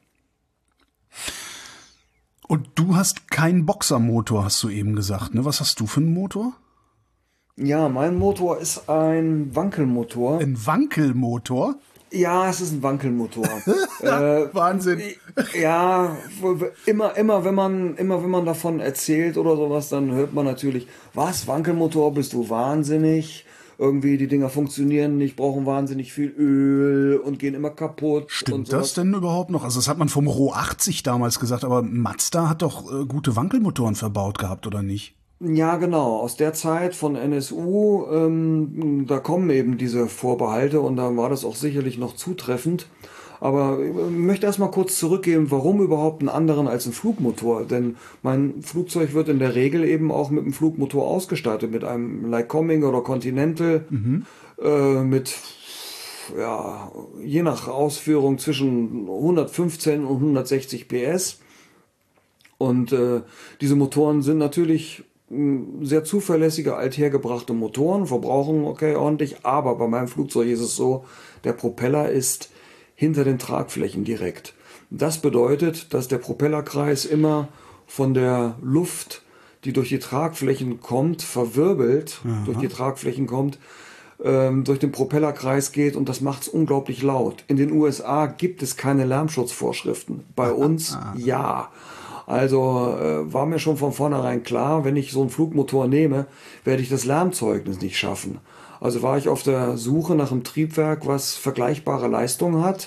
S2: Und du hast keinen Boxermotor, hast du eben gesagt, ne? Was hast du für einen Motor?
S3: Ja, mein Motor ist ein Wankelmotor.
S2: Ein Wankelmotor?
S3: Ja, es ist ein Wankelmotor.
S2: Wahnsinn.
S3: Ja, immer wenn man davon erzählt oder sowas, dann hört man natürlich, was, Wankelmotor, bist du wahnsinnig? Irgendwie die Dinger funktionieren nicht, brauchen wahnsinnig viel Öl und gehen immer kaputt.
S2: Stimmt das denn überhaupt noch? Also das hat man vom Ro 80 damals gesagt, aber Mazda hat doch gute Wankelmotoren verbaut gehabt, oder nicht?
S3: Ja, genau. Aus der Zeit von NSU, da kommen eben diese Vorbehalte, und da war das auch sicherlich noch zutreffend. Aber ich möchte erstmal kurz zurückgehen, warum überhaupt einen anderen als ein Flugmotor? Denn mein Flugzeug wird in der Regel eben auch mit einem Flugmotor ausgestattet, mit einem Lycoming oder Continental, mit, ja, je nach Ausführung zwischen 115 und 160 PS. Und diese Motoren sind natürlich sehr zuverlässige, althergebrachte Motoren, verbrauchen okay ordentlich, aber bei meinem Flugzeug ist es so, der Propeller ist hinter den Tragflächen direkt. Das bedeutet, dass der Propellerkreis immer von der Luft, die durch die Tragflächen kommt, verwirbelt, durch die Tragflächen kommt, durch den Propellerkreis geht, und das macht es unglaublich laut. In den USA gibt es keine Lärmschutzvorschriften. Bei uns ja. Also war mir schon von vornherein klar, wenn ich so einen Flugmotor nehme, werde ich das Lärmzeugnis nicht schaffen. Also war ich auf der Suche nach einem Triebwerk, was vergleichbare Leistungen hat,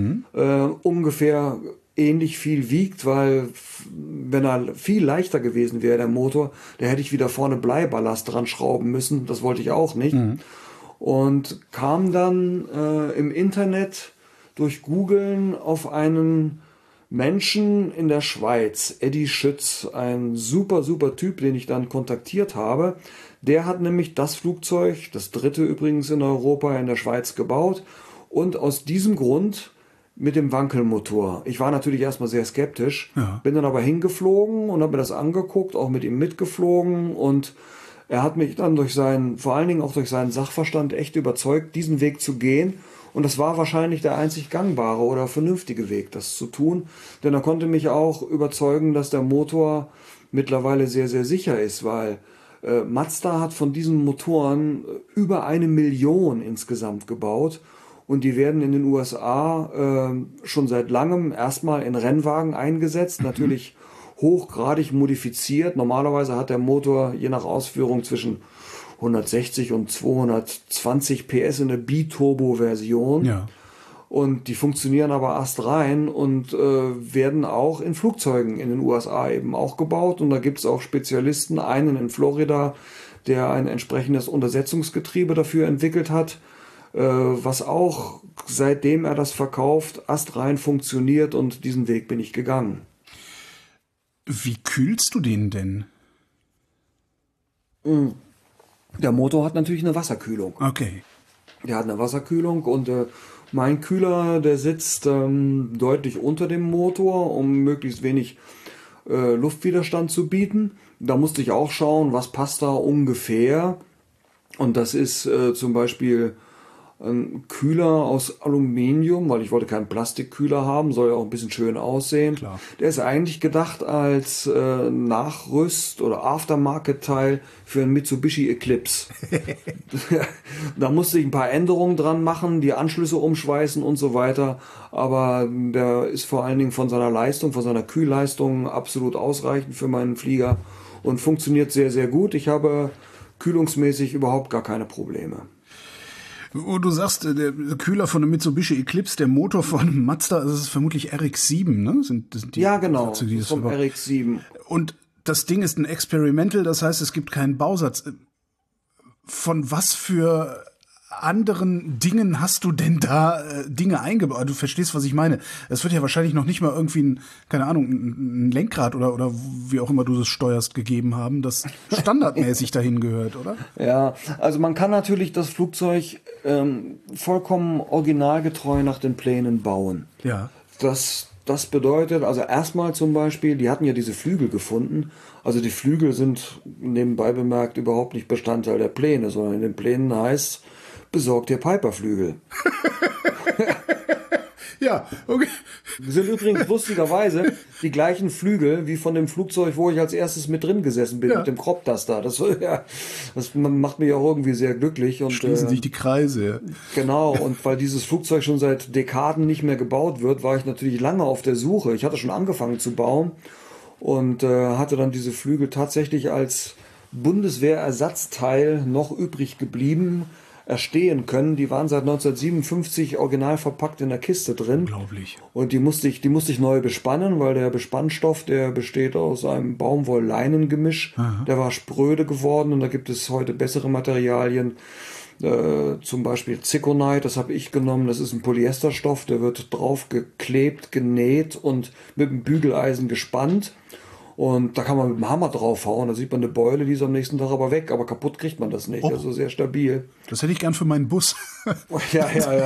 S3: ungefähr ähnlich viel wiegt, weil wenn er viel leichter gewesen wäre, der Motor, da hätte ich wieder vorne Bleiballast dran schrauben müssen. Das wollte ich auch nicht. Und kam dann im Internet durch Googlen auf einen Menschen in der Schweiz, Eddie Schütz, ein super, super Typ, den ich dann kontaktiert habe. Der hat nämlich das Flugzeug, das dritte übrigens in Europa, in der Schweiz gebaut, und aus diesem Grund mit dem Wankelmotor. Ich war natürlich erstmal sehr skeptisch, bin dann aber hingeflogen und habe mir das angeguckt, auch mit ihm mitgeflogen, und er hat mich dann vor allen Dingen auch durch seinen Sachverstand echt überzeugt, diesen Weg zu gehen. Und das war wahrscheinlich der einzig gangbare oder vernünftige Weg, das zu tun. Denn er konnte mich auch überzeugen, dass der Motor mittlerweile sehr, sehr sicher ist, weil Mazda hat von diesen Motoren über 1 Million insgesamt gebaut. Und die werden in den USA schon seit langem erstmal in Rennwagen eingesetzt, natürlich hochgradig modifiziert. Normalerweise hat der Motor je nach Ausführung zwischen 160 und 220 PS in der Biturbo-Version. Ja. Und die funktionieren aber astrein und werden auch in Flugzeugen in den USA eben auch gebaut. Und da gibt es auch Spezialisten, einen in Florida, der ein entsprechendes Untersetzungsgetriebe dafür entwickelt hat, was auch, seitdem er das verkauft, astrein funktioniert, und diesen Weg bin ich gegangen.
S2: Wie kühlst du den denn?
S3: Der Motor hat natürlich eine Wasserkühlung.
S2: Okay.
S3: Der hat eine Wasserkühlung, und mein Kühler, der sitzt deutlich unter dem Motor, um möglichst wenig Luftwiderstand zu bieten. Da musste ich auch schauen, was passt da ungefähr. Und das ist zum Beispiel ein Kühler aus Aluminium, weil ich wollte keinen Plastikkühler haben, soll ja auch ein bisschen schön aussehen.
S2: Klar.
S3: Der ist eigentlich gedacht als Nachrüst- oder Aftermarket-Teil für einen Mitsubishi Eclipse. Da musste ich ein paar Änderungen dran machen, die Anschlüsse umschweißen und so weiter, aber der ist vor allen Dingen von seiner Leistung, von seiner Kühlleistung absolut ausreichend für meinen Flieger. und funktioniert sehr, sehr gut. Ich habe kühlungsmäßig überhaupt gar keine Probleme.
S2: Du sagst, der Kühler von einem Mitsubishi Eclipse, der Motor von einem Mazda, das ist vermutlich RX-7, ne? Das sind die
S3: Ja, genau,
S2: Fahrzeuge, die
S3: vom RX-7.
S2: Und das Ding ist ein Experimental, das heißt, es gibt keinen Bausatz. Von was für anderen Dingen hast du denn da Dinge eingebaut? Du verstehst, was ich meine. Es wird ja wahrscheinlich noch nicht mal irgendwie ein Lenkrad oder wie auch immer du das steuerst gegeben haben, das standardmäßig dahin gehört, oder?
S3: Ja, also man kann natürlich das Flugzeug vollkommen originalgetreu nach den Plänen bauen.
S2: Ja.
S3: Das bedeutet, also erstmal zum Beispiel, die hatten ja diese Flügel gefunden. Also die Flügel sind nebenbei bemerkt überhaupt nicht Bestandteil der Pläne, sondern in den Plänen heißt, besorgt dir Piper-Flügel.
S2: Ja, okay.
S3: Sind übrigens lustigerweise die gleichen Flügel wie von dem Flugzeug, wo ich als erstes mit drin gesessen bin, mit dem Crop-Duster. Das macht mich auch irgendwie sehr glücklich. Und,
S2: schließen sich die Kreise.
S3: Genau, und weil dieses Flugzeug schon seit Dekaden nicht mehr gebaut wird, war ich natürlich lange auf der Suche. Ich hatte schon angefangen zu bauen und hatte dann diese Flügel tatsächlich als Bundeswehrersatzteil noch übrig geblieben erstehen können. Die waren seit 1957 original verpackt in der Kiste drin.
S2: Unglaublich.
S3: Und die musste ich neu bespannen, weil der Bespannstoff, der besteht aus einem Baumwoll-Leinen-Gemisch. Der war spröde geworden und da gibt es heute bessere Materialien. Zum Beispiel Zirconite, das habe ich genommen. Das ist ein Polyesterstoff, der wird drauf geklebt, genäht und mit dem Bügeleisen gespannt. Und da kann man mit dem Hammer draufhauen, da sieht man eine Beule, die ist am nächsten Tag aber weg, aber kaputt kriegt man das nicht, also sehr stabil.
S2: Das hätte ich gern für meinen Bus.
S3: Ja.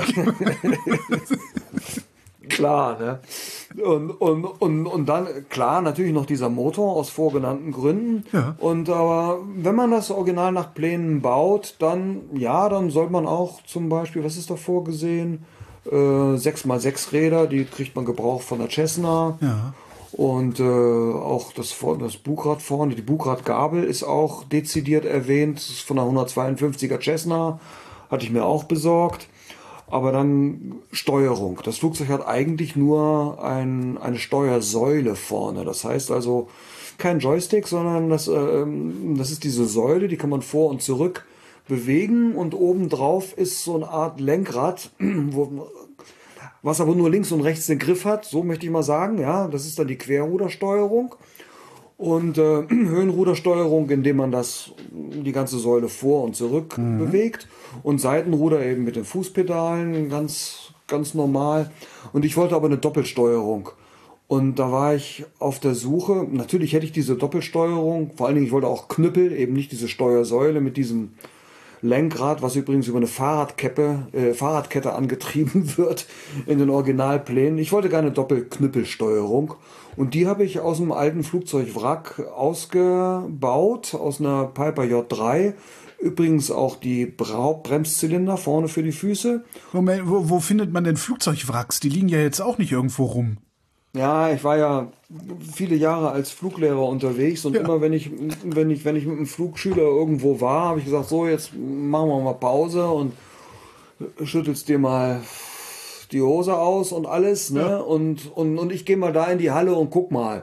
S3: Klar, ne? Und dann, klar, natürlich noch dieser Motor aus vorgenannten Gründen.
S2: Ja.
S3: Und aber wenn man das Original nach Plänen baut, dann sollte man auch zum Beispiel, was ist da vorgesehen? 6x6 Räder, die kriegt man gebraucht von der Cessna.
S2: Ja.
S3: Und auch das Bugrad vorne, die Bugradgabel ist auch dezidiert erwähnt, das ist von der 152er Cessna, hatte ich mir auch besorgt. Aber dann Steuerung. Das Flugzeug hat eigentlich nur eine Steuersäule vorne. Das heißt also kein Joystick, sondern das ist diese Säule, die kann man vor und zurück bewegen und obendrauf ist so eine Art Lenkrad, was aber nur links und rechts den Griff hat, so möchte ich mal sagen. Ja, das ist dann die Querrudersteuerung und Höhenrudersteuerung, indem man die ganze Säule vor und zurück bewegt und Seitenruder eben mit den Fußpedalen, ganz, ganz normal. Und ich wollte aber eine Doppelsteuerung. Und da war ich auf der Suche. Natürlich hätte ich diese Doppelsteuerung, vor allen Dingen, ich wollte auch Knüppel, eben nicht diese Steuersäule mit diesem Lenkrad, was übrigens über eine Fahrradkette angetrieben wird in den Originalplänen. Ich wollte gerne Doppelknüppelsteuerung und die habe ich aus einem alten Flugzeugwrack ausgebaut, aus einer Piper J3. Übrigens auch die Hauptbremszylinder vorne für die Füße.
S2: Moment, wo findet man denn Flugzeugwracks? Die liegen ja jetzt auch nicht irgendwo rum.
S3: Ja, ich war ja viele Jahre als Fluglehrer unterwegs und immer wenn ich mit einem Flugschüler irgendwo war, habe ich gesagt, so jetzt machen wir mal Pause und schüttelst dir mal die Hose aus und alles, ne? Ja. Und ich gehe mal da in die Halle und guck mal.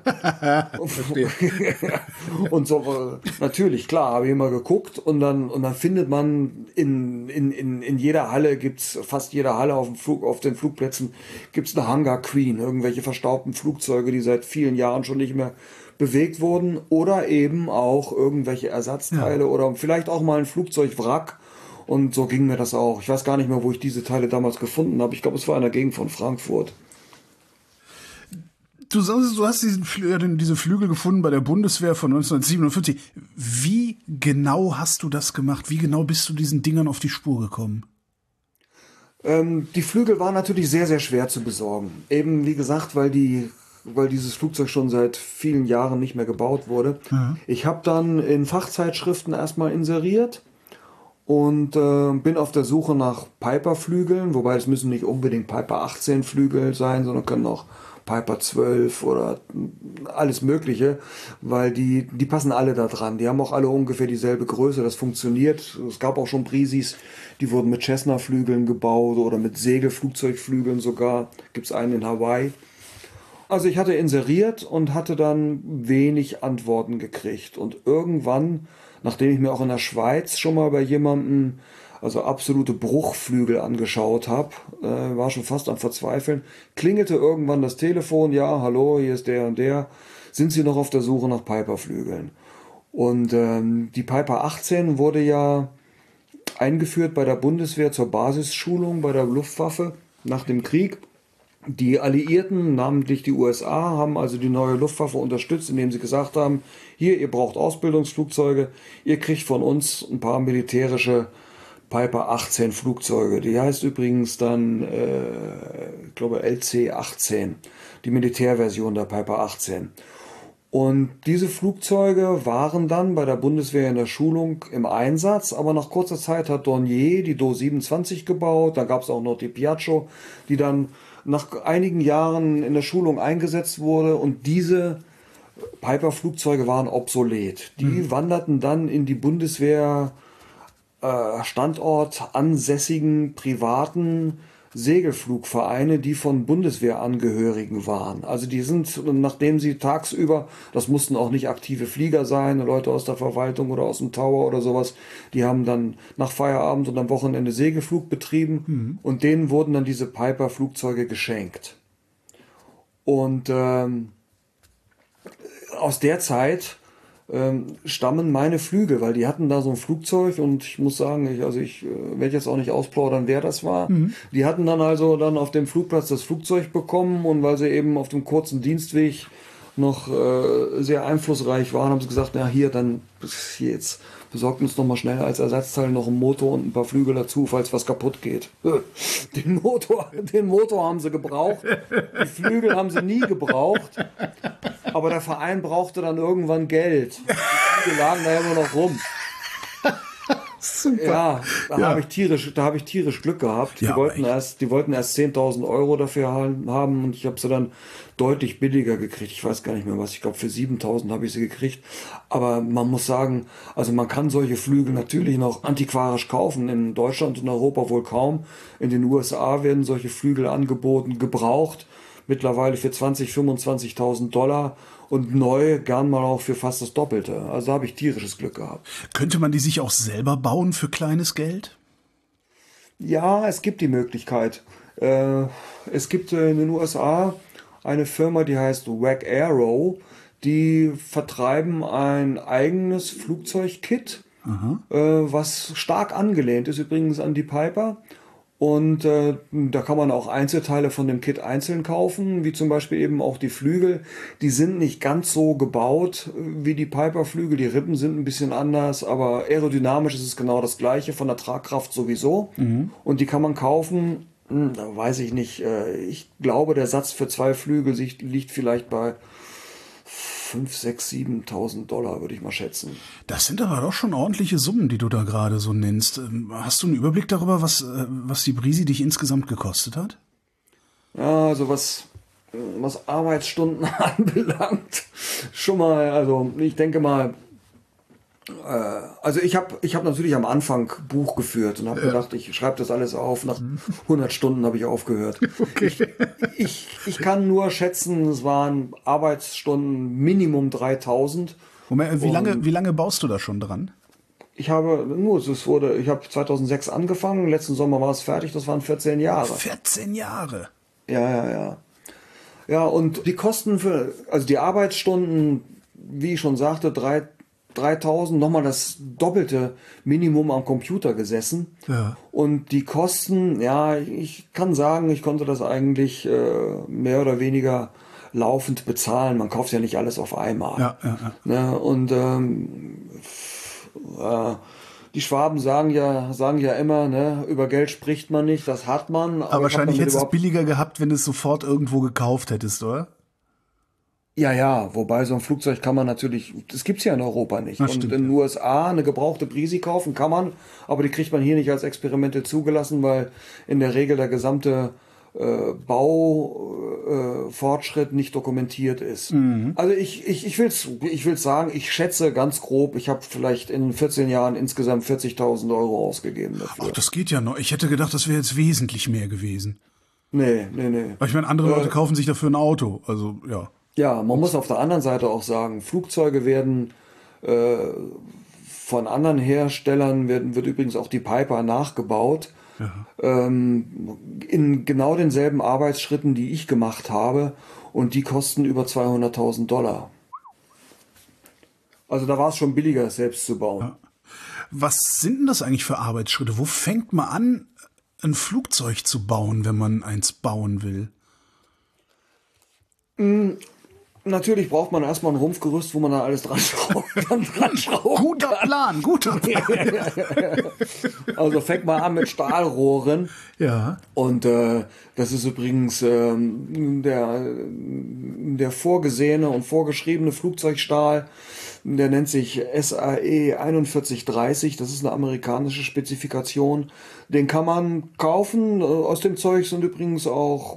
S3: Und so, natürlich, klar, habe ich immer geguckt und dann findet man in jeder Halle fast jeder Halle auf den Flugplätzen gibt's eine Hangar Queen, irgendwelche verstaubten Flugzeuge, die seit vielen Jahren schon nicht mehr bewegt wurden oder eben auch irgendwelche Ersatzteile oder vielleicht auch mal ein Flugzeugwrack. Und so ging mir das auch. Ich weiß gar nicht mehr, wo ich diese Teile damals gefunden habe. Ich glaube, es war in der Gegend von Frankfurt.
S2: Du sagst, du hast diese Flügel gefunden bei der Bundeswehr von 1947. Wie genau hast du das gemacht? Wie genau bist du diesen Dingern auf die Spur gekommen?
S3: Die Flügel waren natürlich sehr, sehr schwer zu besorgen. Eben, wie gesagt, weil dieses Flugzeug schon seit vielen Jahren nicht mehr gebaut wurde. Mhm. Ich habe dann in Fachzeitschriften erstmal inseriert. Und bin auf der Suche nach Piper-Flügeln, wobei es müssen nicht unbedingt Piper 18 Flügel sein, sondern können auch Piper 12 oder alles Mögliche, weil die passen alle da dran. Die haben auch alle ungefähr dieselbe Größe, das funktioniert. Es gab auch schon Brisis, die wurden mit Cessna-Flügeln gebaut oder mit Segelflugzeugflügeln sogar. Gibt es einen in Hawaii. Also ich hatte inseriert und hatte dann wenig Antworten gekriegt. Und irgendwann, nachdem ich mir auch in der Schweiz schon mal bei jemandem also absolute Bruchflügel angeschaut habe, war schon fast am Verzweifeln, klingelte irgendwann das Telefon, ja, hallo, hier ist der und der, sind Sie noch auf der Suche nach Piper-Flügeln? Und die Piper 18 wurde ja eingeführt bei der Bundeswehr zur Basisschulung bei der Luftwaffe nach dem Krieg. Die Alliierten, namentlich die USA, haben also die neue Luftwaffe unterstützt, indem sie gesagt haben, hier, ihr braucht Ausbildungsflugzeuge, ihr kriegt von uns ein paar militärische Piper 18 Flugzeuge. Die heißt übrigens dann, ich glaube, LC-18, die Militärversion der Piper 18. Und diese Flugzeuge waren dann bei der Bundeswehr in der Schulung im Einsatz, aber nach kurzer Zeit hat Dornier die Do 27 gebaut, dann gab es auch noch die Piaggio, die dann nach einigen Jahren in der Schulung eingesetzt wurde, und diese Piper-Flugzeuge waren obsolet. Die wanderten dann in die Bundeswehr Standort ansässigen privaten Segelflugvereine, die von Bundeswehrangehörigen waren. Also die sind, nachdem sie tagsüber, das mussten auch nicht aktive Flieger sein, Leute aus der Verwaltung oder aus dem Tower oder sowas, die haben dann nach Feierabend und am Wochenende Segelflug betrieben, und denen wurden dann diese Piper-Flugzeuge geschenkt. Und aus der Zeit stammen meine Flügel, weil die hatten da so ein Flugzeug, und ich muss sagen, ich werde jetzt auch nicht ausplaudern, wer das war. Die hatten dann also dann auf dem Flugplatz das Flugzeug bekommen, und weil sie eben auf dem kurzen Dienstweg noch sehr einflussreich waren, haben sie gesagt, na hier jetzt besorgt uns noch mal schnell als Ersatzteil noch einen Motor und ein paar Flügel dazu, falls was kaputt geht. Den Motor haben sie gebraucht, die Flügel haben sie nie gebraucht, aber der Verein brauchte dann irgendwann Geld. Die Flügel lagen da ja nur noch rum.
S2: Super.
S3: Ja, da habe ich tierisch Glück gehabt.
S2: Ja,
S3: die wollten erst 10.000 Euro dafür haben, und ich habe sie dann deutlich billiger gekriegt. Ich weiß gar nicht mehr was. Ich glaube, für 7.000 habe ich sie gekriegt. Aber man muss sagen, also man kann solche Flügel natürlich noch antiquarisch kaufen. In Deutschland und Europa wohl kaum. In den USA werden solche Flügel angeboten, gebraucht. Mittlerweile für 20.000, 25.000 Dollar, und neu gern mal auch für fast das Doppelte. Also da habe ich tierisches Glück gehabt.
S2: Könnte man die sich auch selber bauen für kleines Geld?
S3: Ja, es gibt die Möglichkeit. Es gibt in den USA eine Firma, die heißt Wag Aero. Die vertreiben ein eigenes Flugzeugkit, was stark angelehnt ist übrigens an die Piper. Und da kann man auch Einzelteile von dem Kit einzeln kaufen, wie zum Beispiel eben auch die Flügel. Die sind nicht ganz so gebaut wie die Piper-Flügel. Die Rippen sind ein bisschen anders, aber aerodynamisch ist es genau das Gleiche, von der Tragkraft sowieso. Und die kann man kaufen, da weiß ich nicht. Ich glaube, der Satz für 2 Flügel liegt vielleicht bei 5.000, 6.000, 7.000 Dollar, würde ich mal schätzen.
S2: Das sind aber doch schon ordentliche Summen, die du da gerade so nennst. Hast du einen Überblick darüber, was die Brisi dich insgesamt gekostet hat?
S3: Ja, also was Arbeitsstunden anbelangt, schon mal, also ich denke mal, also ich hab natürlich am Anfang Buch geführt und habe gedacht, ich schreibe das alles auf. Nach 100 Stunden habe ich aufgehört. Okay. Ich kann nur schätzen, es waren Arbeitsstunden Minimum 3.000.
S2: Moment, wie lange baust du da schon dran?
S3: Ich habe 2006 angefangen, letzten Sommer war es fertig, das waren 14 Jahre.
S2: 14 Jahre?
S3: Ja. Ja, und die Kosten also die Arbeitsstunden, wie ich schon sagte, 3.000, nochmal das doppelte Minimum am Computer gesessen. Ja. Und die Kosten, ja, ich kann sagen, ich konnte das eigentlich mehr oder weniger laufend bezahlen. Man kauft ja nicht alles auf einmal. Ja. Ne? Und die Schwaben sagen ja immer, ne, über Geld spricht man nicht, das hat man.
S2: Aber wahrscheinlich hättest du es billiger gehabt, wenn du es sofort irgendwo gekauft hättest, oder?
S3: Ja, wobei so ein Flugzeug kann man natürlich, das gibt's ja in Europa nicht.
S2: Das
S3: und
S2: stimmt,
S3: in den USA eine gebrauchte Brisi kaufen kann man, aber die kriegt man hier nicht als Experimente zugelassen, weil in der Regel der gesamte Baufortschritt nicht dokumentiert ist. Also ich will's sagen, ich schätze ganz grob, ich habe vielleicht in 14 Jahren insgesamt 40.000 Euro ausgegeben dafür.
S2: Ach, das geht ja noch. Ich hätte gedacht, das wäre jetzt wesentlich mehr gewesen.
S3: Nee.
S2: Aber ich meine, andere Leute kaufen sich dafür ein Auto. Also, ja.
S3: Ja, man muss auf der anderen Seite auch sagen, Flugzeuge werden von anderen Herstellern, wird übrigens auch die Piper nachgebaut, in genau denselben Arbeitsschritten, die ich gemacht habe, und die kosten über $200.000. Also da war es schon billiger, es selbst zu bauen.
S2: Ja. Was sind denn das eigentlich für Arbeitsschritte? Wo fängt man an, ein Flugzeug zu bauen, wenn man eins bauen will?
S3: Natürlich braucht man erstmal ein Rumpfgerüst, wo man da alles dran schrauben
S2: Guter Plan.
S3: Also fängt man an mit Stahlrohren.
S2: Ja.
S3: Und das ist übrigens der vorgesehene und vorgeschriebene Flugzeugstahl. Der nennt sich SAE 4130. Das ist eine amerikanische Spezifikation. Den kann man kaufen. Aus dem Zeug sind übrigens auch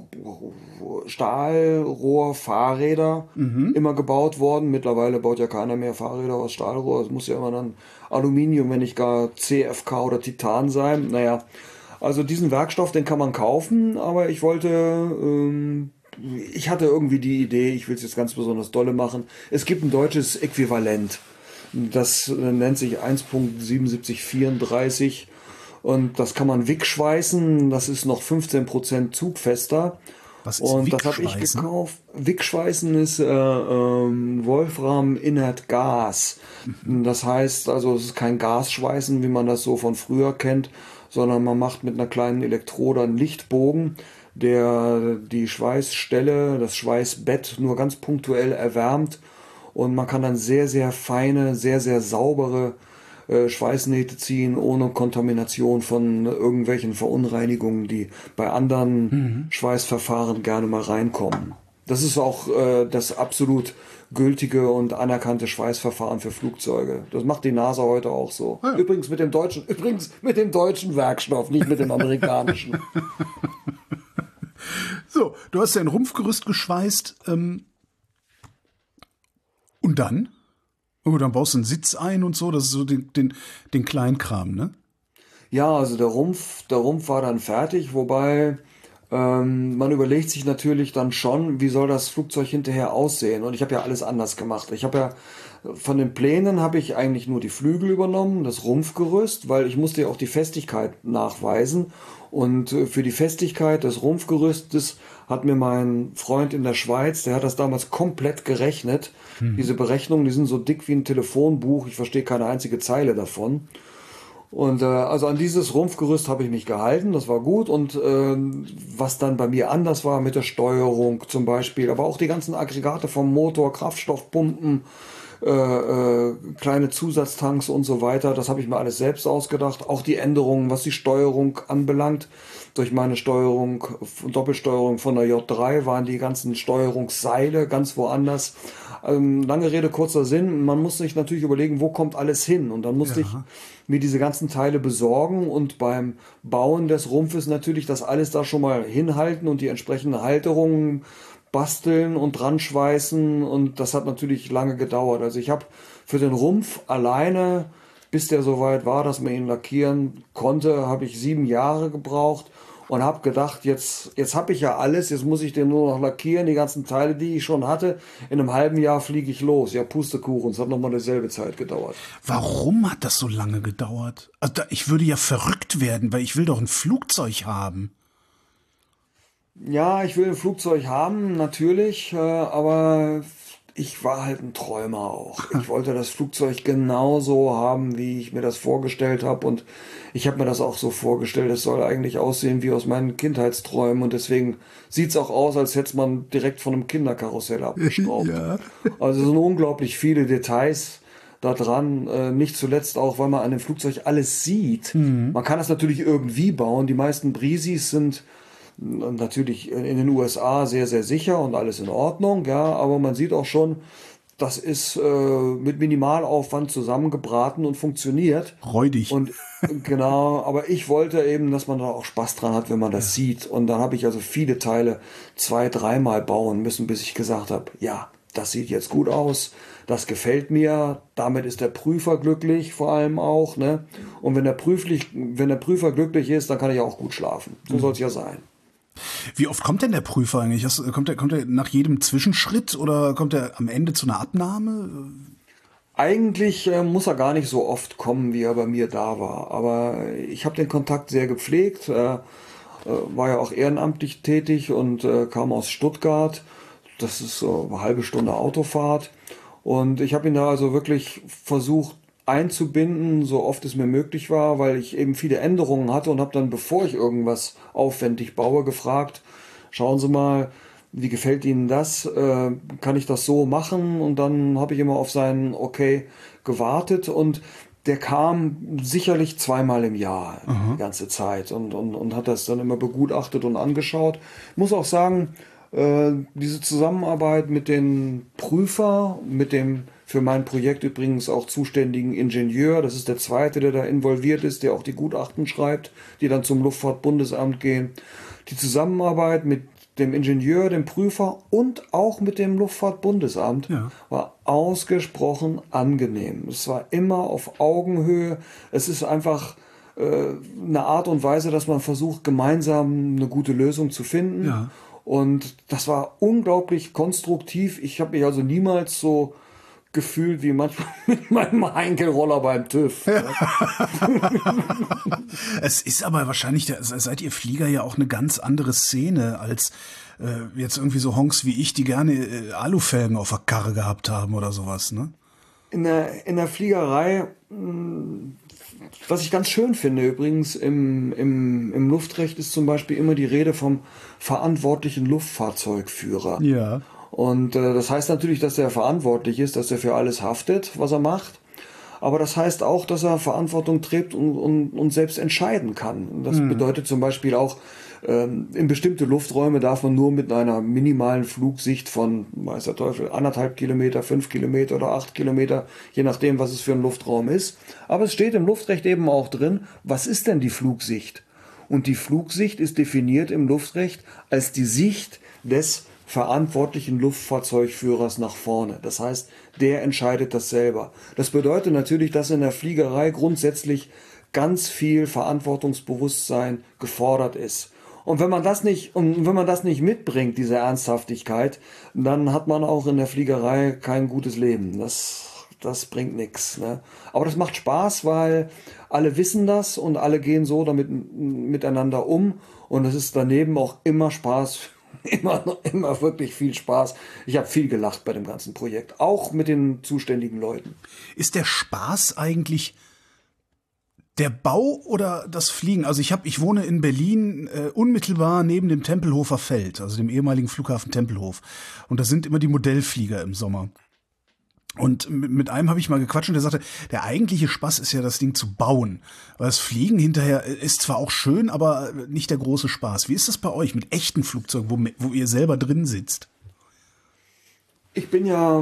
S3: Stahlrohrfahrräder immer gebaut worden. Mittlerweile baut ja keiner mehr Fahrräder aus Stahlrohr. Es muss ja immer dann Aluminium, wenn nicht gar CFK oder Titan sein. Naja, also diesen Werkstoff, den kann man kaufen, aber ich hatte irgendwie die Idee, ich will es jetzt ganz besonders dolle machen. Es gibt ein deutsches Äquivalent. Das nennt sich 1.7734 und das kann man wickschweißen. Das ist noch 15% zugfester.
S2: Was ist
S3: und das habe ich gekauft. Wickschweißen ist Wolfram Inert Gas. Das heißt, also es ist kein Gasschweißen, wie man das so von früher kennt, sondern man macht mit einer kleinen Elektrode einen Lichtbogen, der die Schweißstelle, das Schweißbett nur ganz punktuell erwärmt, und man kann dann sehr, sehr feine, sehr, sehr saubere Schweißnähte ziehen, ohne Kontamination von irgendwelchen Verunreinigungen, die bei anderen Schweißverfahren gerne mal reinkommen. Das ist auch das absolut gültige und anerkannte Schweißverfahren für Flugzeuge. Das macht die NASA heute auch so. Ja. Übrigens mit dem deutschen Werkstoff, nicht mit dem amerikanischen.
S2: So, du hast ja ein Rumpfgerüst geschweißt. Und dann? Oh, dann baust du einen Sitz ein und so. Das ist so den Kleinkram, ne?
S3: Ja, also der Rumpf war dann fertig, wobei man überlegt sich natürlich dann schon, wie soll das Flugzeug hinterher aussehen. Und ich habe ja alles anders gemacht. Von den Plänen habe ich eigentlich nur die Flügel übernommen, das Rumpfgerüst, weil ich musste ja auch die Festigkeit nachweisen. Und für die Festigkeit des Rumpfgerüstes hat mir mein Freund in der Schweiz, der hat das damals komplett gerechnet. Diese Berechnungen, die sind so dick wie ein Telefonbuch. Ich verstehe keine einzige Zeile davon. Und also an dieses Rumpfgerüst habe ich mich gehalten, das war gut. Und was dann bei mir anders war mit der Steuerung zum Beispiel, aber auch die ganzen Aggregate vom Motor, Kraftstoffpumpen, kleine Zusatztanks und so weiter, das habe ich mir alles selbst ausgedacht. Auch die Änderungen, was die Steuerung anbelangt. Durch meine Doppelsteuerung von der J3 waren die ganzen Steuerungsseile ganz woanders. Lange Rede, kurzer Sinn. Man muss sich natürlich überlegen, wo kommt alles hin. Und dann musste ich mir diese ganzen Teile besorgen und beim Bauen des Rumpfes natürlich das alles da schon mal hinhalten und die entsprechenden Halterungen basteln und dran schweißen. Und das hat natürlich lange gedauert. Also ich habe für den Rumpf alleine, bis der soweit war, dass man ihn lackieren konnte, habe ich 7 Jahre gebraucht. Und habe gedacht, jetzt habe ich ja alles, jetzt muss ich den nur noch lackieren, die ganzen Teile, die ich schon hatte. In einem halben Jahr fliege ich los. Ja, Pustekuchen, es hat nochmal dieselbe Zeit gedauert.
S2: Warum hat das so lange gedauert? Also ich würde ja verrückt werden, weil ich will doch ein Flugzeug haben.
S3: Ja, ich will ein Flugzeug haben, natürlich, aber ich war halt ein Träumer auch. Ich wollte das Flugzeug genauso haben, wie ich mir das vorgestellt habe, und ich habe mir das auch so vorgestellt, es soll eigentlich aussehen wie aus meinen Kindheitsträumen, und deswegen sieht es auch aus, als hätte man direkt von einem Kinderkarussell abgeschraubt. Ja. Also es sind unglaublich viele Details da dran, nicht zuletzt auch, weil man an dem Flugzeug alles sieht. Man kann das natürlich irgendwie bauen. Die meisten Brisis sind natürlich in den USA sehr, sehr sicher und alles in Ordnung, ja, aber man sieht auch schon, das ist mit Minimalaufwand zusammengebraten und funktioniert.
S2: Räudig.
S3: Und genau, aber ich wollte eben, dass man da auch Spaß dran hat, wenn man das sieht. Und dann habe ich also viele Teile 2-3 Mal bauen müssen, bis ich gesagt habe, ja, das sieht jetzt gut aus, das gefällt mir, damit ist der Prüfer glücklich vor allem auch, ne? Und wenn der Prüfer glücklich ist, dann kann ich auch gut schlafen. So soll es ja sein.
S2: Wie oft kommt denn der Prüfer eigentlich? Kommt der nach jedem Zwischenschritt oder kommt er am Ende zu einer Abnahme?
S3: Eigentlich muss er gar nicht so oft kommen, wie er bei mir da war. Aber ich habe den Kontakt sehr gepflegt, war ja auch ehrenamtlich tätig und kam aus Stuttgart. Das ist so eine halbe Stunde Autofahrt. Und ich habe ihn da also wirklich versucht einzubinden, so oft es mir möglich war, weil ich eben viele Änderungen hatte und habe dann, bevor ich irgendwas aufwendig baue, gefragt, schauen Sie mal, wie gefällt Ihnen das? Kann ich das so machen? Und dann habe ich immer auf sein Okay gewartet und der kam sicherlich zweimal im Jahr die ganze Zeit und hat das dann immer begutachtet und angeschaut. Ich muss auch sagen, diese Zusammenarbeit mit den Prüfer, mit dem für mein Projekt übrigens auch zuständigen Ingenieur, das ist der zweite, der da involviert ist, der auch die Gutachten schreibt, die dann zum Luftfahrtbundesamt gehen. Die Zusammenarbeit mit dem Ingenieur, dem Prüfer und auch mit dem Luftfahrtbundesamt war ausgesprochen angenehm. Es war immer auf Augenhöhe. Es ist einfach eine Art und Weise, dass man versucht, gemeinsam eine gute Lösung zu finden.
S2: Ja.
S3: Und das war unglaublich konstruktiv. Ich habe mich also niemals so gefühlt wie manchmal mit meinem Heinkelroller beim TÜV.
S2: Es ist aber wahrscheinlich, seid ihr Flieger ja auch eine ganz andere Szene als jetzt irgendwie so Honks wie ich, die gerne Alufelgen auf der Karre gehabt haben oder sowas, ne?
S3: In der Fliegerei, was ich ganz schön finde übrigens, im Luftrecht ist zum Beispiel immer die Rede vom verantwortlichen Luftfahrzeugführer.
S2: Ja.
S3: Und das heißt natürlich, dass er verantwortlich ist, dass er für alles haftet, was er macht. Aber das heißt auch, dass er Verantwortung trägt und selbst entscheiden kann. Das bedeutet zum Beispiel auch, in bestimmte Lufträume darf man nur mit einer minimalen Flugsicht von, weiß der Teufel, 1,5 Kilometer, 5 Kilometer oder 8 Kilometer, je nachdem, was es für ein Luftraum ist. Aber es steht im Luftrecht eben auch drin, was ist denn die Flugsicht? Und die Flugsicht ist definiert im Luftrecht als die Sicht des verantwortlichen Luftfahrzeugführers nach vorne. Das heißt, der entscheidet das selber. Das bedeutet natürlich, dass in der Fliegerei grundsätzlich ganz viel Verantwortungsbewusstsein gefordert ist. Und wenn man das nicht mitbringt, diese Ernsthaftigkeit, dann hat man auch in der Fliegerei kein gutes Leben. Das bringt nichts. Ne? Aber das macht Spaß, weil alle wissen das und alle gehen so damit miteinander um. Und es ist daneben auch immer Spaß. Immer wirklich viel Spaß. Ich habe viel gelacht bei dem ganzen Projekt, auch mit den zuständigen Leuten.
S2: Ist der Spaß eigentlich der Bau oder das Fliegen? Also ich wohne in Berlin unmittelbar neben dem Tempelhofer Feld, also dem ehemaligen Flughafen Tempelhof. Und da sind immer die Modellflieger im Sommer. Und mit einem habe ich mal gequatscht und der sagte, der eigentliche Spaß ist ja, das Ding zu bauen. Weil das Fliegen hinterher ist zwar auch schön, aber nicht der große Spaß. Wie ist das bei euch mit echten Flugzeugen, wo ihr selber drin sitzt?
S3: Ich bin ja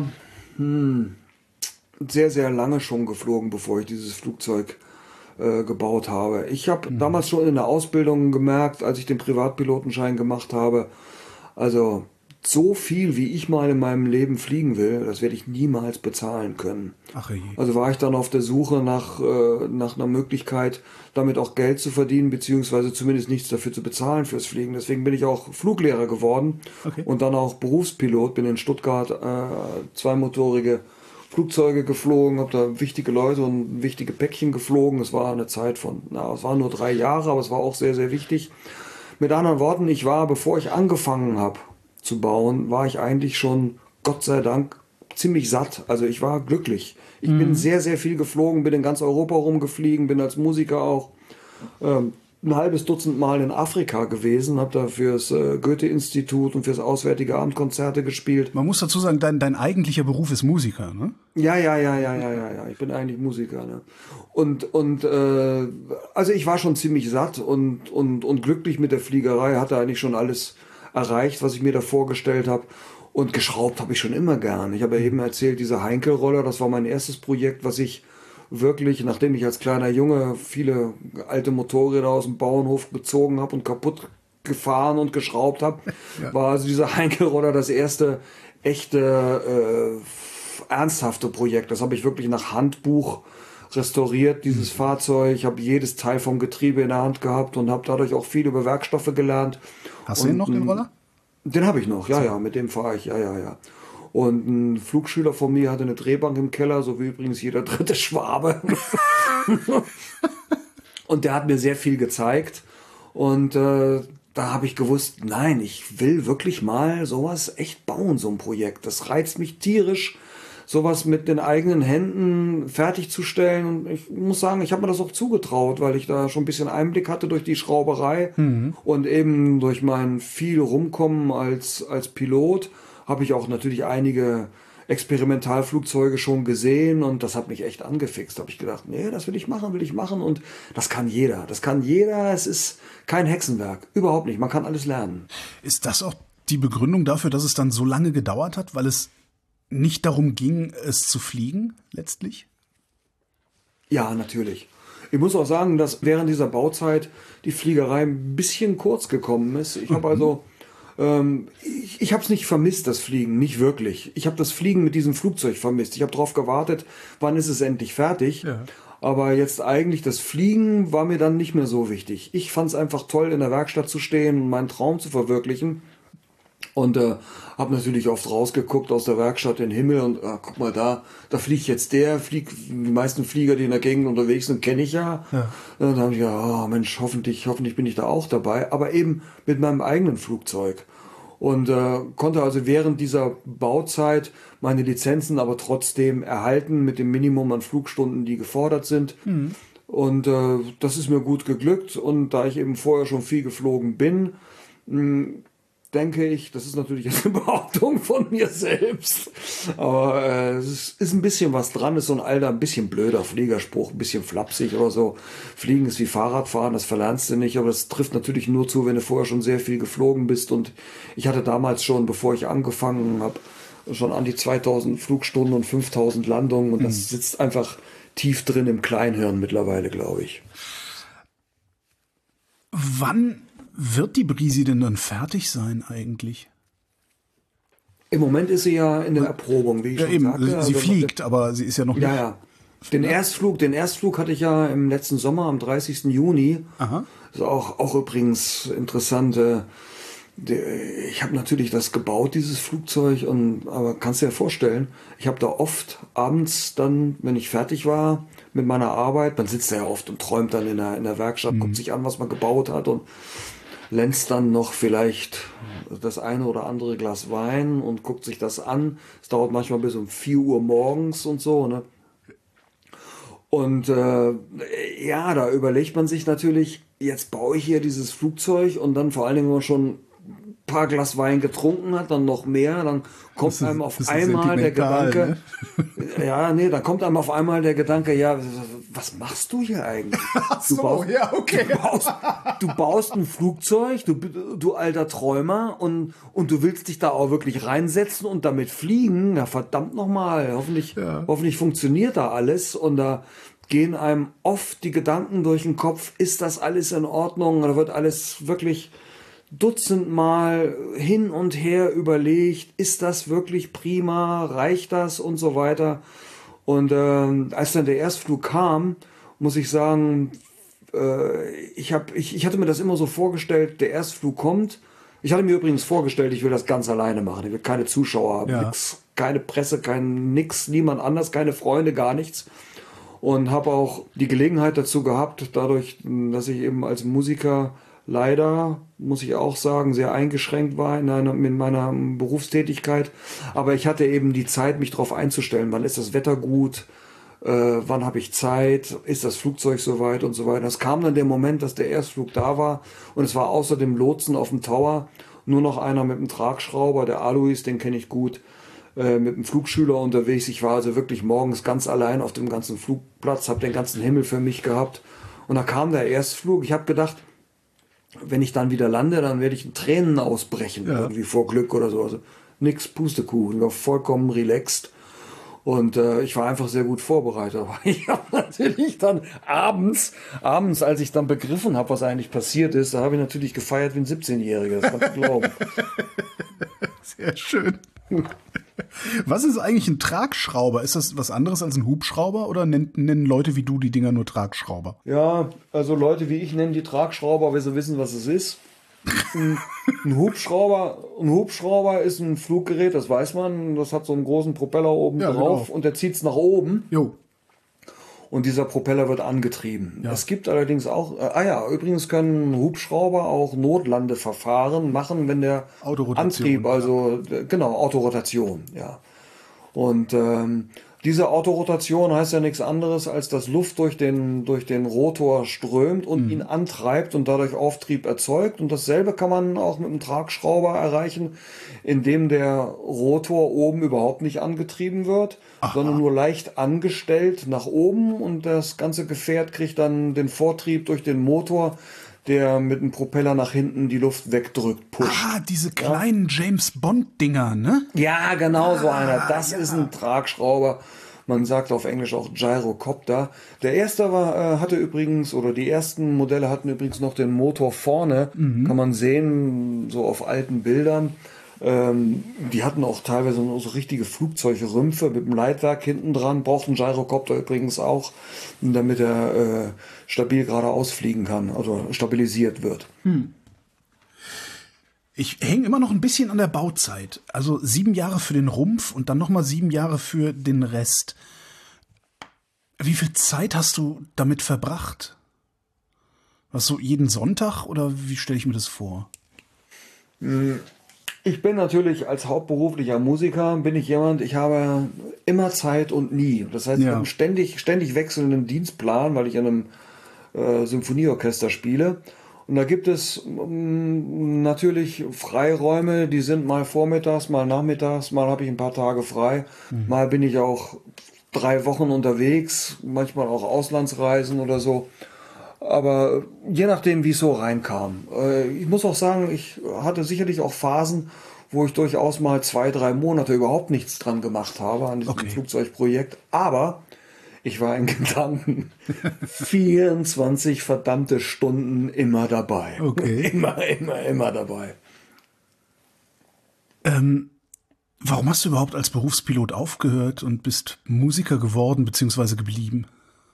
S3: sehr, sehr lange schon geflogen, bevor ich dieses Flugzeug gebaut habe. Ich habe damals schon in der Ausbildung gemerkt, als ich den Privatpilotenschein gemacht habe, also so viel, wie ich mal in meinem Leben fliegen will, das werde ich niemals bezahlen können.
S2: Ach je.
S3: Also war ich dann auf der Suche nach einer Möglichkeit, damit auch Geld zu verdienen, beziehungsweise zumindest nichts dafür zu bezahlen fürs Fliegen. Deswegen bin ich auch Fluglehrer geworden und dann auch Berufspilot. Bin in Stuttgart zweimotorige Flugzeuge geflogen, habe da wichtige Leute und wichtige Päckchen geflogen. Es war eine Zeit von, es waren nur 3 Jahre, aber es war auch sehr, sehr wichtig. Mit anderen Worten, ich war, bevor ich angefangen habe zu bauen, war ich eigentlich schon, Gott sei Dank, ziemlich satt. Also ich war glücklich. Ich bin sehr, sehr viel geflogen, bin in ganz Europa rumgefliegen, bin als Musiker auch ein halbes Dutzend Mal in Afrika gewesen, habe da fürs Goethe-Institut und fürs Auswärtige Amt Konzerte gespielt.
S2: Man muss dazu sagen, dein eigentlicher Beruf ist Musiker, ne?
S3: Ja. Ich bin eigentlich Musiker, ne? Also ich war schon ziemlich satt und glücklich mit der Fliegerei, hatte eigentlich schon alles erreicht, was ich mir da vorgestellt habe. Und geschraubt habe ich schon immer gern. Ich habe ja eben erzählt, diese Heinkelroller, das war mein erstes Projekt, was ich wirklich, nachdem ich als kleiner Junge viele alte Motorräder aus dem Bauernhof gezogen habe und kaputt gefahren und geschraubt habe, war also dieser Heinkelroller das erste echte ernsthafte Projekt. Das habe ich wirklich nach Handbuch restauriert, dieses Fahrzeug. Ich habe jedes Teil vom Getriebe in der Hand gehabt und habe dadurch auch viel über Werkstoffe gelernt.
S2: Hast du ihn noch, den Roller?
S3: Den habe ich noch, ja, mit dem fahre ich, ja. Und ein Flugschüler von mir hatte eine Drehbank im Keller, so wie übrigens jeder dritte Schwabe. Und der hat mir sehr viel gezeigt. Und da habe ich gewusst, nein, ich will wirklich mal sowas echt bauen, so ein Projekt. Das reizt mich tierisch, sowas mit den eigenen Händen fertigzustellen. Und ich muss sagen, ich habe mir das auch zugetraut, weil ich da schon ein bisschen Einblick hatte durch die Schrauberei und eben durch mein viel Rumkommen als Pilot habe ich auch natürlich einige Experimentalflugzeuge schon gesehen und das hat mich echt angefixt. Da habe ich gedacht, nee, das will ich machen und das kann jeder. Es ist kein Hexenwerk, überhaupt nicht. Man kann alles lernen.
S2: Ist das auch die Begründung dafür, dass es dann so lange gedauert hat, weil es nicht darum ging, es zu fliegen, letztlich?
S3: Ja, natürlich. Ich muss auch sagen, dass während dieser Bauzeit die Fliegerei ein bisschen kurz gekommen ist. Ich habe also, ich habe es nicht vermisst, das Fliegen, nicht wirklich. Ich habe das Fliegen mit diesem Flugzeug vermisst. Ich habe darauf gewartet, wann ist es endlich fertig. Ja. Aber jetzt eigentlich das Fliegen war mir dann nicht mehr so wichtig. Ich fand es einfach toll, in der Werkstatt zu stehen und meinen Traum zu verwirklichen. Und habe natürlich oft rausgeguckt aus der Werkstatt in den Himmel und guck mal, da fliegt jetzt die meisten Flieger, die in der Gegend unterwegs sind, kenne ich ja. Dann habe ich gedacht, oh Mensch, hoffentlich bin ich da auch dabei, aber eben mit meinem eigenen Flugzeug. Und konnte also während dieser Bauzeit meine Lizenzen aber trotzdem erhalten mit dem Minimum an Flugstunden, die gefordert sind. Und das ist mir gut geglückt. Und da ich eben vorher schon viel geflogen bin, denke ich, das ist natürlich eine Behauptung von mir selbst, aber es ist ein bisschen was dran, ist so ein alter, ein bisschen blöder Fliegerspruch, ein bisschen flapsig oder so. Fliegen ist wie Fahrradfahren, das verlernst du nicht, aber das trifft natürlich nur zu, wenn du vorher schon sehr viel geflogen bist und ich hatte damals schon, bevor ich angefangen habe, schon an die 2000 Flugstunden und 5000 Landungen und das sitzt einfach tief drin im Kleinhirn mittlerweile, glaube ich.
S2: Wann wird die Brisi denn dann fertig sein eigentlich?
S3: Im Moment ist sie ja in der Erprobung, wie ich schon sagte.
S2: Sie fliegt, aber sie ist ja noch nicht...
S3: Ja. Den Erstflug hatte ich ja im letzten Sommer, am 30. Juni. Aha. Das ist auch übrigens interessant. Ich habe natürlich das gebaut, dieses Flugzeug, aber kannst dir ja vorstellen, ich habe da oft abends dann, wenn ich fertig war mit meiner Arbeit, man sitzt da ja oft und träumt dann in der Werkstatt, guckt sich an, was man gebaut hat und lenzt dann noch vielleicht das eine oder andere Glas Wein und guckt sich das an. Es dauert manchmal bis um 4 Uhr morgens und so, ne? Und da überlegt man sich natürlich, jetzt baue ich hier dieses Flugzeug und dann vor allen Dingen, wenn man schon ein paar Glas Wein getrunken hat, dann noch mehr, dann kommt einem auf einmal der Gedanke, ne? Dann kommt einem auf einmal der Gedanke, ja, was machst du hier eigentlich? Du baust ein Flugzeug, du alter Träumer und du willst dich da auch wirklich reinsetzen und damit fliegen, ja verdammt nochmal, hoffentlich funktioniert da alles und da gehen einem oft die Gedanken durch den Kopf, ist das alles in Ordnung oder wird alles wirklich dutzendmal hin und her überlegt, ist das wirklich prima, reicht das und so weiter. Und als dann der Erstflug kam, muss ich sagen, ich hatte mir das immer so vorgestellt, der Erstflug kommt. Ich hatte mir übrigens vorgestellt, ich will das ganz alleine machen. Ich will keine Zuschauer haben, keine Presse, niemand anders, keine Freunde, gar nichts. Und habe auch die Gelegenheit dazu gehabt, dadurch, dass ich eben als Musiker leider, muss ich auch sagen, sehr eingeschränkt war in meiner Berufstätigkeit. Aber ich hatte eben die Zeit, mich darauf einzustellen. Wann ist das Wetter gut? Wann habe ich Zeit? Ist das Flugzeug soweit und so weiter? Es kam dann der Moment, dass der Erstflug da war. Und es war außer dem Lotsen auf dem Tower nur noch einer mit einem Tragschrauber, der Alois, den kenne ich gut, mit einem Flugschüler unterwegs. Ich war also wirklich morgens ganz allein auf dem ganzen Flugplatz, habe den ganzen Himmel für mich gehabt. Und da kam der Erstflug. Ich habe gedacht, wenn ich dann wieder lande, dann werde ich in Tränen ausbrechen, irgendwie vor Glück oder so. Also nix, Pustekuchen, ich war vollkommen relaxed. Und ich war einfach sehr gut vorbereitet. Aber ich habe natürlich dann abends, als ich dann begriffen habe, was eigentlich passiert ist, da habe ich natürlich gefeiert wie ein 17-Jähriger, das kannst du glauben.
S2: Sehr schön. Was ist eigentlich ein Tragschrauber? Ist das was anderes als ein Hubschrauber oder nennen Leute wie du die Dinger nur Tragschrauber?
S3: Ja, also Leute wie ich nennen die Tragschrauber, weil sie wissen, was es ist. Ein Hubschrauber ist ein Fluggerät, das weiß man. Das hat so einen großen Propeller oben drauf und der zieht es nach oben.
S2: Jo.
S3: Und dieser Propeller wird angetrieben.
S2: Ja.
S3: Es gibt allerdings auch, übrigens können Hubschrauber auch Notlandeverfahren machen, wenn der Antrieb, Autorotation, ja. Und diese Autorotation heißt ja nichts anderes, als dass Luft durch den Rotor strömt und ihn antreibt und dadurch Auftrieb erzeugt. Und dasselbe kann man auch mit einem Tragschrauber erreichen, indem der Rotor oben überhaupt nicht angetrieben wird, sondern nur leicht angestellt nach oben und das ganze Gefährt kriegt dann den Vortrieb durch den Motor, der mit dem Propeller nach hinten die Luft wegdrückt, pusht.
S2: Diese kleinen James-Bond-Dinger, ne?
S3: Ja, genau so einer. Das ist ein Tragschrauber. Man sagt auf Englisch auch Gyrocopter. Der erste die ersten Modelle hatten übrigens noch den Motor vorne. Kann man sehen, so auf alten Bildern. Die hatten auch teilweise so richtige Flugzeugrümpfe mit dem Leitwerk hinten dran. Braucht ein Gyrocopter übrigens auch, damit er stabil geradeaus fliegen kann, also stabilisiert wird.
S2: Ich hänge immer noch ein bisschen an der Bauzeit. Also 7 Jahre für den Rumpf und dann nochmal 7 Jahre für den Rest. Wie viel Zeit hast du damit verbracht? Was, so jeden Sonntag oder wie stelle ich mir das vor?
S3: Ich bin natürlich als hauptberuflicher Musiker, ich habe immer Zeit und nie. Das heißt, ich habe einen ständig wechselnden Dienstplan, weil ich in einem Symphonieorchester spiele. Und da gibt es natürlich Freiräume, die sind mal vormittags, mal nachmittags, mal habe ich ein paar Tage frei, mal bin ich auch 3 Wochen unterwegs, manchmal auch Auslandsreisen oder so. Aber je nachdem, wie es so reinkam. Ich muss auch sagen, ich hatte sicherlich auch Phasen, wo ich durchaus mal 2, 3 Monate überhaupt nichts dran gemacht habe an diesem Flugzeugprojekt. Aber ich war in Gedanken 24 verdammte Stunden immer dabei.
S2: Okay.
S3: Immer dabei.
S2: Warum hast du überhaupt als Berufspilot aufgehört und bist Musiker geworden bzw. geblieben?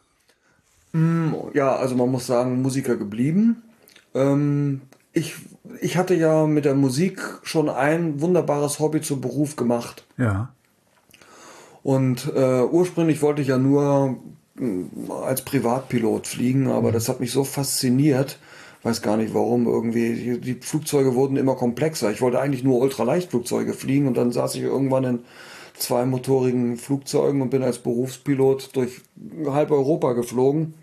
S3: Ja, also man muss sagen, Musiker geblieben. Ich hatte ja mit der Musik schon ein wunderbares Hobby zum Beruf gemacht.
S2: Ja.
S3: Und ursprünglich wollte ich ja nur als Privatpilot fliegen, aber das hat mich so fasziniert, weiß gar nicht warum, irgendwie, die Flugzeuge wurden immer komplexer. Ich wollte eigentlich nur Ultraleichtflugzeuge fliegen und dann saß ich irgendwann in 2-motorigen Flugzeugen und bin als Berufspilot durch halb Europa geflogen.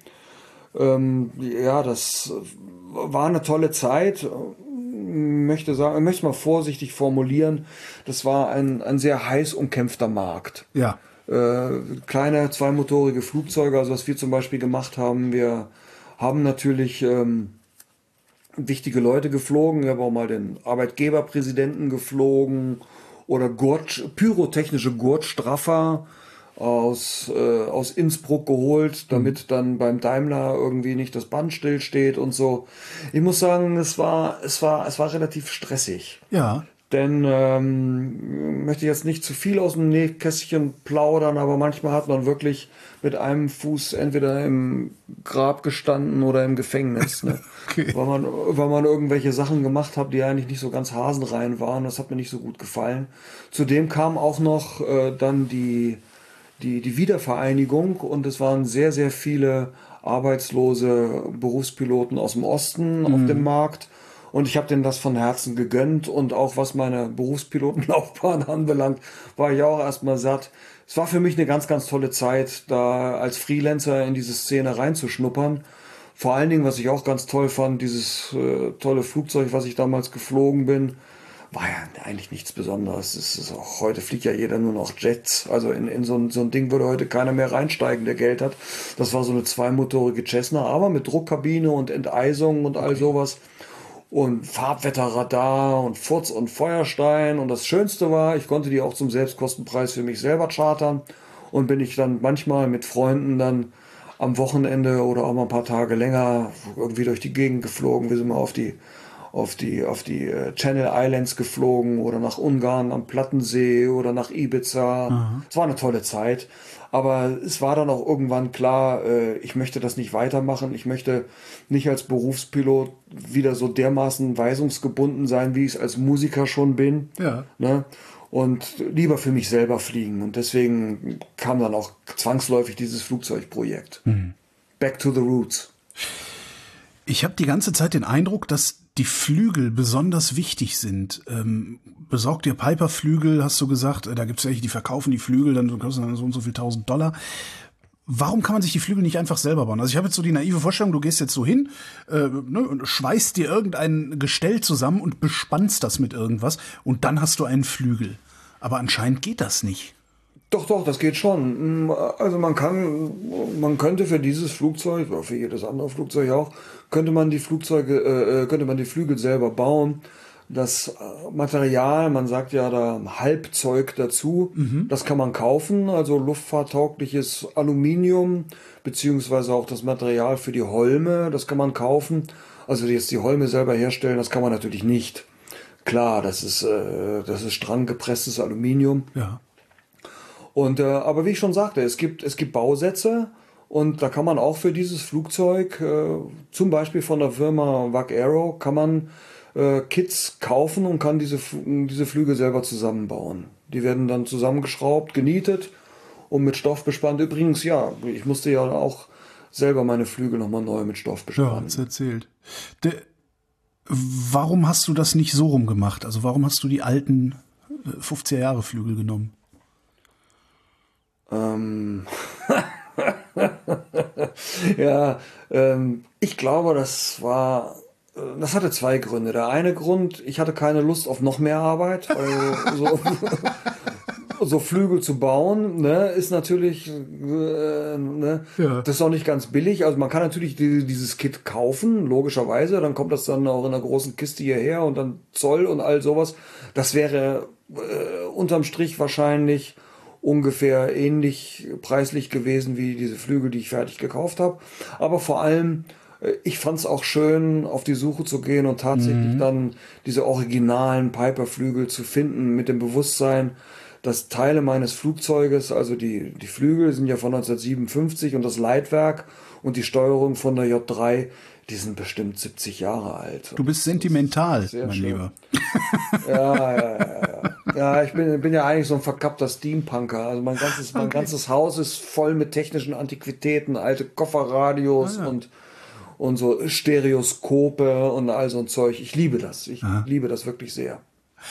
S3: Das war eine tolle Zeit. Ich möchte es mal vorsichtig formulieren. Das war ein sehr heiß umkämpfter Markt.
S2: Ja.
S3: Kleine 2-motorige Flugzeuge, also was wir zum Beispiel gemacht haben, wir haben natürlich wichtige Leute geflogen. Wir haben auch mal den Arbeitgeberpräsidenten geflogen oder pyrotechnische Gurtstraffer aus Innsbruck geholt, damit dann beim Daimler irgendwie nicht das Band stillsteht und so. Ich muss sagen, es war relativ stressig.
S2: Ja.
S3: Denn möchte jetzt nicht zu viel aus dem Nähkästchen plaudern, aber manchmal hat man wirklich mit einem Fuß entweder im Grab gestanden oder im Gefängnis, ne?
S2: Okay.
S3: weil man irgendwelche Sachen gemacht hat, die eigentlich nicht so ganz hasenrein waren. Das hat mir nicht so gut gefallen. Zudem kam auch noch dann die Wiedervereinigung und es waren sehr, sehr viele arbeitslose Berufspiloten aus dem Osten auf dem Markt. Und ich habe denen das von Herzen gegönnt und auch was meine Berufspilotenlaufbahn anbelangt, war ich auch erstmal satt. Es war für mich eine ganz, ganz tolle Zeit, da als Freelancer in diese Szene reinzuschnuppern. Vor allen Dingen, was ich auch ganz toll fand, dieses tolle Flugzeug, was ich damals geflogen bin, war ja eigentlich nichts Besonderes. Es ist auch, heute fliegt ja jeder nur noch Jets. Also in so ein Ding würde heute keiner mehr reinsteigen, der Geld hat. Das war so eine 2-motorige Cessna, aber mit Druckkabine und Enteisung und all sowas. Und Farbwetterradar und Furz und Feuerstein. Und das Schönste war, ich konnte die auch zum Selbstkostenpreis für mich selber chartern. Und bin ich dann manchmal mit Freunden dann am Wochenende oder auch mal ein paar Tage länger irgendwie durch die Gegend geflogen. Wir sind mal auf auf die Channel Islands geflogen oder nach Ungarn am Plattensee oder nach Ibiza. Es war eine tolle Zeit. Aber es war dann auch irgendwann klar, ich möchte das nicht weitermachen. Ich möchte nicht als Berufspilot wieder so dermaßen weisungsgebunden sein, wie ich es als Musiker schon bin.
S2: Ja.
S3: Ne? Und lieber für mich selber fliegen. Und deswegen kam dann auch zwangsläufig dieses Flugzeugprojekt. Back to the Roots.
S2: Ich habe die ganze Zeit den Eindruck, dass die Flügel besonders wichtig sind. Besorgt dir Piper-Flügel, hast du gesagt. Da gibt es welche, die verkaufen die Flügel, dann kosten dann so und so viel $1000. Warum kann man sich die Flügel nicht einfach selber bauen? Also ich habe jetzt so die naive Vorstellung, du gehst jetzt so hin und schweißt dir irgendein Gestell zusammen und bespannst das mit irgendwas und dann hast du einen Flügel. Aber anscheinend geht das nicht.
S3: Doch, das geht schon. Also man könnte für dieses Flugzeug, oder für jedes andere Flugzeug auch, könnte man die Flügel selber bauen. Das Material, man sagt ja da Halbzeug dazu, das kann man kaufen, also luftfahrttaugliches Aluminium, beziehungsweise auch das Material für die Holme, das kann man kaufen. Also jetzt die Holme selber herstellen, das kann man natürlich nicht. Klar, das ist strang gepresstes Aluminium.
S2: Ja.
S3: Und aber wie ich schon sagte, es gibt Bausätze und da kann man auch für dieses Flugzeug, zum Beispiel von der Firma Vag Aero, kann man Kits kaufen und kann diese Flügel selber zusammenbauen. Die werden dann zusammengeschraubt, genietet und mit Stoff bespannt. Übrigens, ja, ich musste ja auch selber meine Flügel nochmal neu mit Stoff bespannen.
S2: Ja, hat's erzählt. Warum hast du das nicht so rum gemacht? Also warum hast du die alten 50er-Jahre-Flügel genommen?
S3: Ja, ich glaube, das hatte zwei Gründe. Der eine Grund, ich hatte keine Lust auf noch mehr Arbeit, weil so Flügel zu bauen, ne, ist natürlich, ne,
S2: Ja.
S3: das ist auch nicht ganz billig. Also man kann natürlich dieses Kit kaufen, logischerweise, dann kommt das dann auch in einer großen Kiste hierher und dann Zoll und all sowas. Das wäre unterm Strich wahrscheinlich ungefähr ähnlich preislich gewesen wie diese Flügel, die ich fertig gekauft habe. Aber vor allem, ich fand es auch schön, auf die Suche zu gehen und tatsächlich dann diese originalen Piper-Flügel zu finden, mit dem Bewusstsein, dass Teile meines Flugzeuges, also die Flügel sind ja von 1957 und das Leitwerk und die Steuerung von der J3, die sind bestimmt 70 Jahre alt.
S2: Du bist sentimental, mein
S3: schön.
S2: Lieber.
S3: Ja. Ja, ich bin ja eigentlich so ein verkappter Steampunker. Also mein ganzes Haus ist voll mit technischen Antiquitäten, alte Kofferradios und so Stereoskope und all so ein Zeug. Ich liebe das. Ich liebe das wirklich sehr.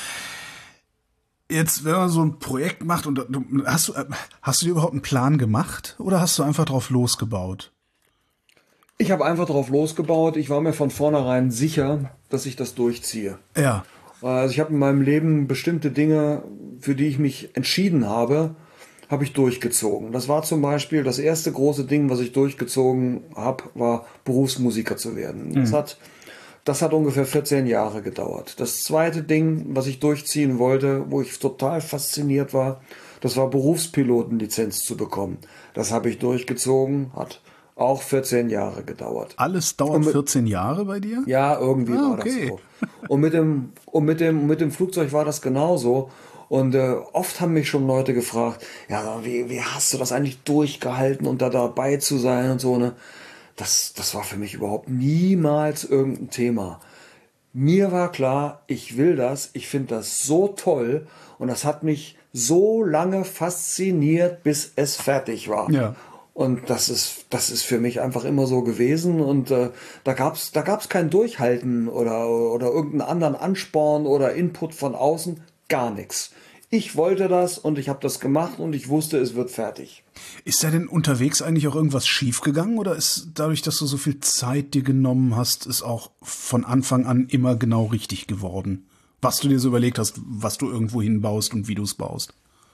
S2: Jetzt, wenn man so ein Projekt macht und hast du dir überhaupt einen Plan gemacht oder hast du einfach drauf losgebaut?
S3: Ich habe einfach drauf losgebaut. Ich war mir von vornherein sicher, dass ich das durchziehe.
S2: Ja.
S3: Also ich habe in meinem Leben bestimmte Dinge, für die ich mich entschieden habe ich durchgezogen. Das war zum Beispiel das erste große Ding, was ich durchgezogen habe, war Berufsmusiker zu werden. Das hat ungefähr 14 Jahre gedauert. Das zweite Ding, was ich durchziehen wollte, wo ich total fasziniert war, das war Berufspilotenlizenz zu bekommen. Das habe ich durchgezogen, hat auch 14 Jahre gedauert.
S2: Alles dauert 14 Jahre bei dir?
S3: Ja, irgendwie war das
S2: okay.
S3: so. Und mit dem Flugzeug war das genauso. Und oft haben mich schon Leute gefragt, ja, wie hast du das eigentlich durchgehalten und da dabei zu sein und so, ne? Das war für mich überhaupt niemals irgendein Thema. Mir war klar, ich will das, ich finde das so toll und das hat mich so lange fasziniert, bis es fertig war.
S2: Ja.
S3: Und das ist für mich einfach immer so gewesen und da gab's kein Durchhalten oder irgendeinen anderen Ansporn oder Input von außen, gar nichts. Ich wollte das und ich habe das gemacht und ich wusste, es wird fertig.
S2: Ist da denn unterwegs eigentlich auch irgendwas schiefgegangen oder ist dadurch, dass du so viel Zeit dir genommen hast, ist auch von Anfang an immer genau richtig geworden? Was du dir so überlegt hast, was du irgendwo hinbaust und wie du es baust?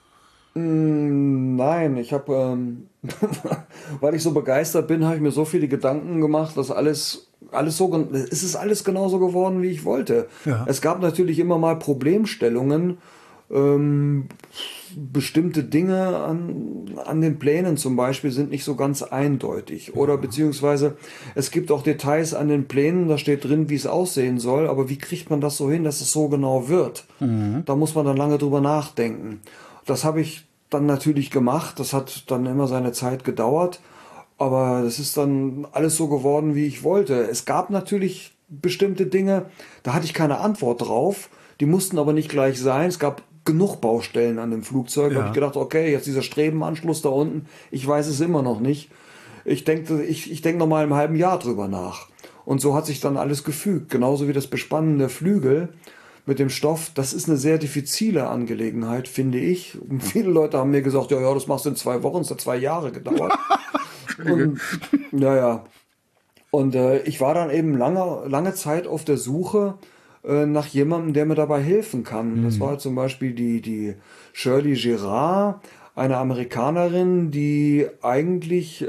S3: Nein, ich habe, weil ich so begeistert bin, habe ich mir so viele Gedanken gemacht, dass es ist alles genauso geworden, wie ich wollte.
S2: Ja.
S3: Es gab natürlich immer mal Problemstellungen, Bestimmte Dinge an den Plänen zum Beispiel sind nicht so ganz eindeutig. Oder beziehungsweise es gibt auch Details an den Plänen, da steht drin, wie es aussehen soll, aber wie kriegt man das so hin, dass es so genau wird? Da muss man dann lange drüber nachdenken. Das habe ich dann natürlich gemacht, das hat dann immer seine Zeit gedauert, aber das ist dann alles so geworden, wie ich wollte. Es gab natürlich bestimmte Dinge, da hatte ich keine Antwort drauf, die mussten aber nicht gleich sein. Es gab genug Baustellen an dem Flugzeug. Da habe ich gedacht, okay, jetzt dieser Strebenanschluss da unten, ich weiß es immer noch nicht. Ich denk noch mal im halben Jahr drüber nach. Und so hat sich dann alles gefügt. Genauso wie das Bespannen der Flügel mit dem Stoff. Das ist eine sehr diffizile Angelegenheit, finde ich. Und viele Leute haben mir gesagt, ja, das machst du in 2 Wochen. Es hat 2 Jahre gedauert. Und, Und ich war dann eben lange Zeit auf der Suche nach jemandem, der mir dabei helfen kann. Das war zum Beispiel die Shirley Girard, eine Amerikanerin, die eigentlich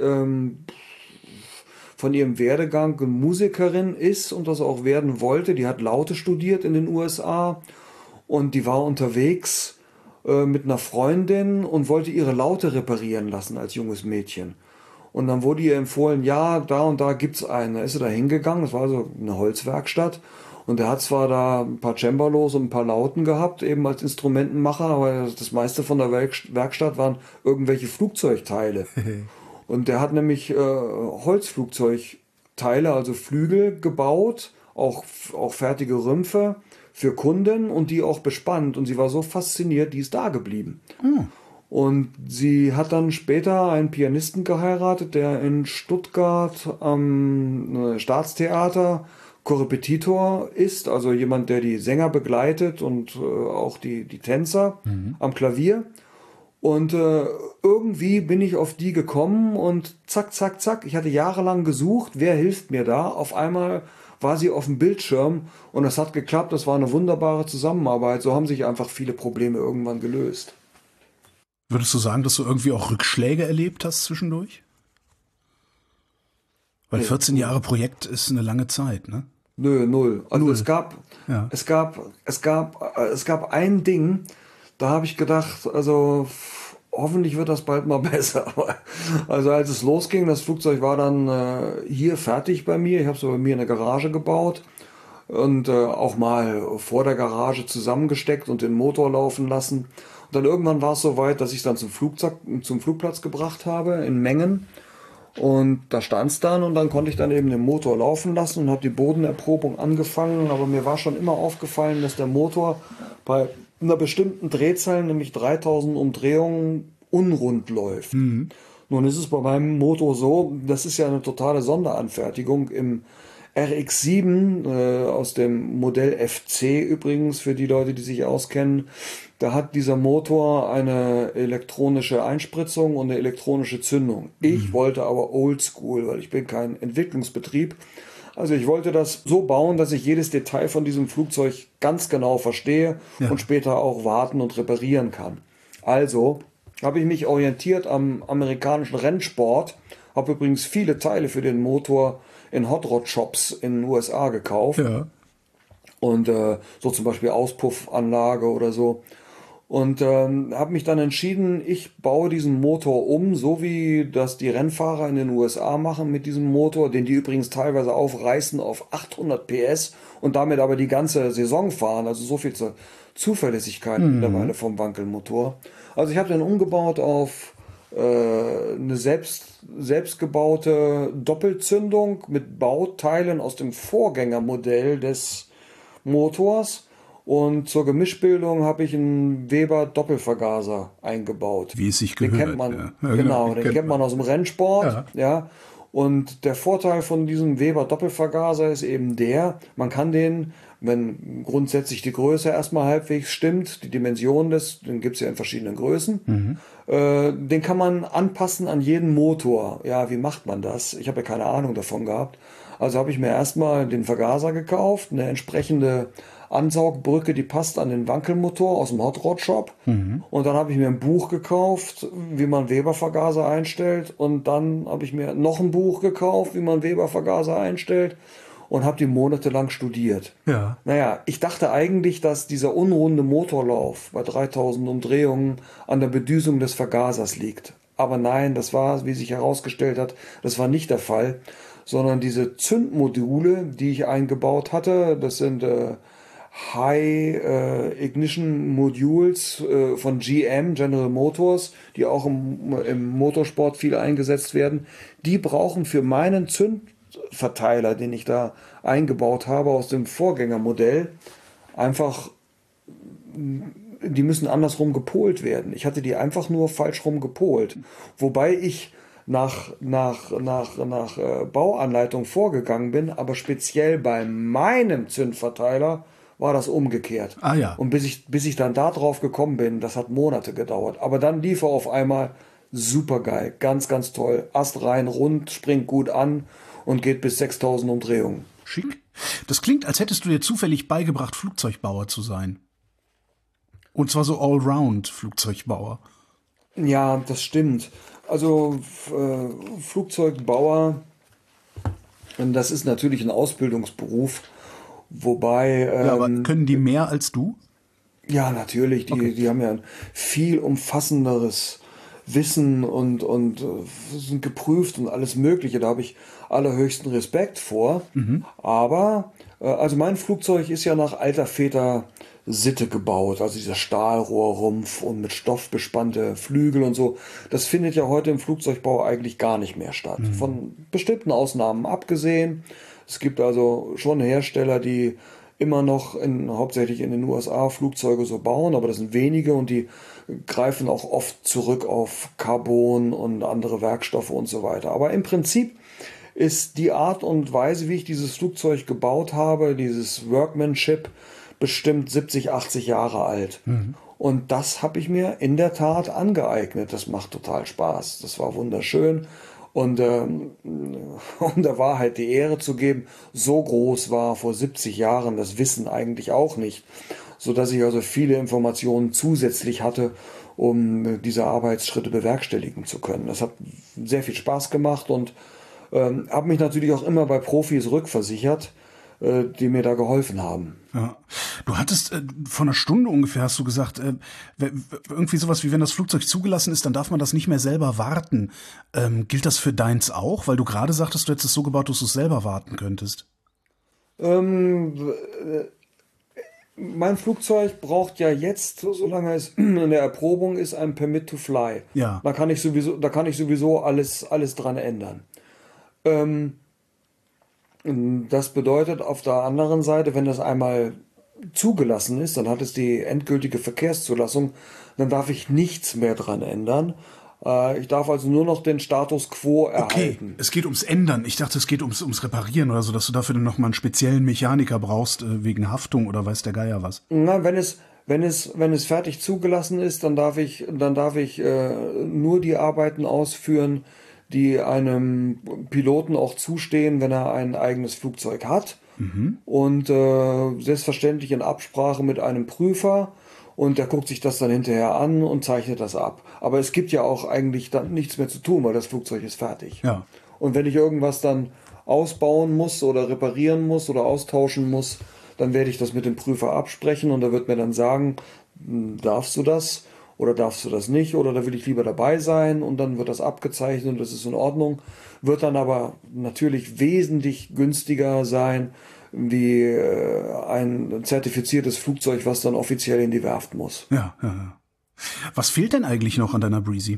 S3: von ihrem Werdegang Musikerin ist und das auch werden wollte. Die hat Laute studiert in den USA und die war unterwegs mit einer Freundin und wollte ihre Laute reparieren lassen als junges Mädchen. Und dann wurde ihr empfohlen, ja, da und da gibt's einen. Da ist sie da hingegangen, das war so eine Holzwerkstatt. Und er hat zwar da ein paar Cembalos und ein paar Lauten gehabt, eben als Instrumentenmacher, aber das meiste von der Werkstatt waren irgendwelche Flugzeugteile. Und der hat nämlich Holzflugzeugteile, also Flügel gebaut, auch fertige Rümpfe für Kunden und die auch bespannt. Und sie war so fasziniert, die ist da geblieben. Und sie hat dann später einen Pianisten geheiratet, der in Stuttgart am Staatstheater Korrepetitor ist, also jemand, der die Sänger begleitet und auch die Tänzer am Klavier. Und irgendwie bin ich auf die gekommen und zack, zack, zack. Ich hatte jahrelang gesucht, wer hilft mir da? Auf einmal war sie auf dem Bildschirm und es hat geklappt. Das war eine wunderbare Zusammenarbeit. So haben sich einfach viele Probleme irgendwann gelöst.
S2: Würdest du sagen, dass du irgendwie auch Rückschläge erlebt hast zwischendurch? Weil 14 Jahre Projekt ist eine lange Zeit, ne?
S3: Nö, null. Also
S2: Null.
S3: es gab ein Ding, da habe ich gedacht, also hoffentlich wird das bald mal besser. Also als es losging, das Flugzeug war dann hier fertig bei mir. Ich habe es bei mir in der Garage gebaut und auch mal vor der Garage zusammengesteckt und den Motor laufen lassen. Und dann irgendwann war es soweit, dass ich es dann zum Flugplatz gebracht habe in Mengen. Und da stand es dann und dann konnte ich dann eben den Motor laufen lassen und habe die Bodenerprobung angefangen. Aber mir war schon immer aufgefallen, dass der Motor bei einer bestimmten Drehzahl, nämlich 3000 Umdrehungen, unrund läuft. Nun ist es bei meinem Motor so, das ist ja eine totale Sonderanfertigung im RX-7 aus dem Modell FC übrigens, für die Leute, die sich auskennen. Da hat dieser Motor eine elektronische Einspritzung und eine elektronische Zündung. Ich wollte aber oldschool, weil ich bin kein Entwicklungsbetrieb. Also ich wollte das so bauen, dass ich jedes Detail von diesem Flugzeug ganz genau verstehe und später auch warten und reparieren kann. Also habe ich mich orientiert am amerikanischen Rennsport, habe übrigens viele Teile für den Motor in Hot Rod Shops in den USA gekauft. Ja. Und so zum Beispiel Auspuffanlage oder so. Und habe mich dann entschieden, ich baue diesen Motor um, so wie das die Rennfahrer in den USA machen mit diesem Motor, den die übrigens teilweise aufreißen auf 800 PS und damit aber die ganze Saison fahren. Also so viel zur Zuverlässigkeit mittlerweile vom Wankelmotor. Also ich habe den umgebaut auf eine selbstgebaute Doppelzündung mit Bauteilen aus dem Vorgängermodell des Motors. Und zur Gemischbildung habe ich einen Weber Doppelvergaser eingebaut.
S2: Wie es sich gehört.
S3: Den kennt man, den kennt man aus dem Rennsport. Ja. Und der Vorteil von diesem Weber Doppelvergaser ist eben man kann den, wenn grundsätzlich die Größe erstmal halbwegs stimmt, die Dimension den gibt es ja in verschiedenen Größen, den kann man anpassen an jeden Motor. Ja, wie macht man das? Ich habe ja keine Ahnung davon gehabt. Also habe ich mir erstmal den Vergaser gekauft, eine entsprechende Ansaugbrücke, die passt an den Wankelmotor aus dem Hot Rod Shop. Und dann habe ich mir ein Buch gekauft, wie man Weber-Vergaser einstellt. Und dann habe ich mir noch ein Buch gekauft, wie man Weber-Vergaser einstellt. und habe die monatelang studiert.
S2: Ja.
S3: Naja, ich dachte eigentlich, dass dieser unrunde Motorlauf bei 3000 Umdrehungen an der Bedüsung des Vergasers liegt. Aber nein, das war, wie sich herausgestellt hat, das war nicht der Fall, sondern diese Zündmodule, die ich eingebaut hatte, das sind High Ignition Modules von GM, General Motors, die auch im Motorsport viel eingesetzt werden, die brauchen für meinen Zündverteiler, den ich da eingebaut habe aus dem Vorgängermodell, einfach, die müssen andersrum gepolt werden. Ich hatte die einfach nur falsch rum gepolt. Wobei ich nach Bauanleitung vorgegangen bin, aber speziell bei meinem Zündverteiler war das umgekehrt.
S2: Ah ja.
S3: Und bis ich dann da drauf gekommen bin, das hat Monate gedauert. Aber dann lief er auf einmal super geil, ganz, ganz toll. Ast rein, rund, springt gut an und geht bis 6000 Umdrehungen.
S2: Schick. Das klingt, als hättest du dir zufällig beigebracht, Flugzeugbauer zu sein. Und zwar so Allround-Flugzeugbauer.
S3: Ja, das stimmt. Also Flugzeugbauer, das ist natürlich ein Ausbildungsberuf, wobei...
S2: Ja, aber können die mehr als du?
S3: Ja, natürlich. Die haben ja ein viel umfassenderes Wissen und sind geprüft und alles Mögliche. Da habe ich allerhöchsten Respekt vor. Aber, also mein Flugzeug ist ja nach alter Väter Sitte gebaut, also dieser Stahlrohrrumpf und mit Stoff bespannte Flügel und so. Das findet ja heute im Flugzeugbau eigentlich gar nicht mehr statt. Von bestimmten Ausnahmen abgesehen. Es gibt also schon Hersteller, die immer noch hauptsächlich in den USA Flugzeuge so bauen, aber das sind wenige und die greifen auch oft zurück auf Carbon und andere Werkstoffe und so weiter. Aber im Prinzip ist die Art und Weise, wie ich dieses Flugzeug gebaut habe, dieses Workmanship, bestimmt 70, 80 Jahre alt. Und das habe ich mir in der Tat angeeignet. Das macht total Spaß. Das war wunderschön. Und um der Wahrheit die Ehre zu geben, so groß war vor 70 Jahren das Wissen eigentlich auch nicht, sodass ich also viele Informationen zusätzlich hatte, um diese Arbeitsschritte bewerkstelligen zu können. Das hat sehr viel Spaß gemacht und habe mich natürlich auch immer bei Profis rückversichert, die mir da geholfen haben.
S2: Ja. Du hattest vor einer Stunde ungefähr, hast du gesagt, irgendwie sowas wie, wenn das Flugzeug zugelassen ist, dann darf man das nicht mehr selber warten. Gilt das für deins auch? Weil du gerade sagtest, du hättest es so gebaut, dass du es selber warten könntest.
S3: Mein Flugzeug braucht ja jetzt, solange es in der Erprobung ist, ein Permit to Fly.
S2: Ja.
S3: Da kann ich sowieso alles dran ändern. Das bedeutet auf der anderen Seite, wenn das einmal zugelassen ist, dann hat es die endgültige Verkehrszulassung, dann darf ich nichts mehr dran ändern. Ich darf also nur noch den Status quo erhalten.
S2: Okay, es geht ums Ändern. Ich dachte, es geht ums Reparieren oder so, dass du dafür dann nochmal einen speziellen Mechaniker brauchst, wegen Haftung oder weiß der Geier was.
S3: Na, wenn es fertig zugelassen ist, dann darf ich nur die Arbeiten ausführen, die einem Piloten auch zustehen, wenn er ein eigenes Flugzeug hat. Und selbstverständlich in Absprache mit einem Prüfer. Und der guckt sich das dann hinterher an und zeichnet das ab. Aber es gibt ja auch eigentlich dann nichts mehr zu tun, weil das Flugzeug ist fertig.
S2: Ja.
S3: Und wenn ich irgendwas dann ausbauen muss oder reparieren muss oder austauschen muss, dann werde ich das mit dem Prüfer absprechen und er wird mir dann sagen, darfst du das oder darfst du das nicht oder da will ich lieber dabei sein und dann wird das abgezeichnet und das ist in Ordnung. Wird dann aber natürlich wesentlich günstiger sein, wie ein zertifiziertes Flugzeug, was dann offiziell in die Werft muss.
S2: Ja. Was fehlt denn eigentlich noch an deiner Breezy?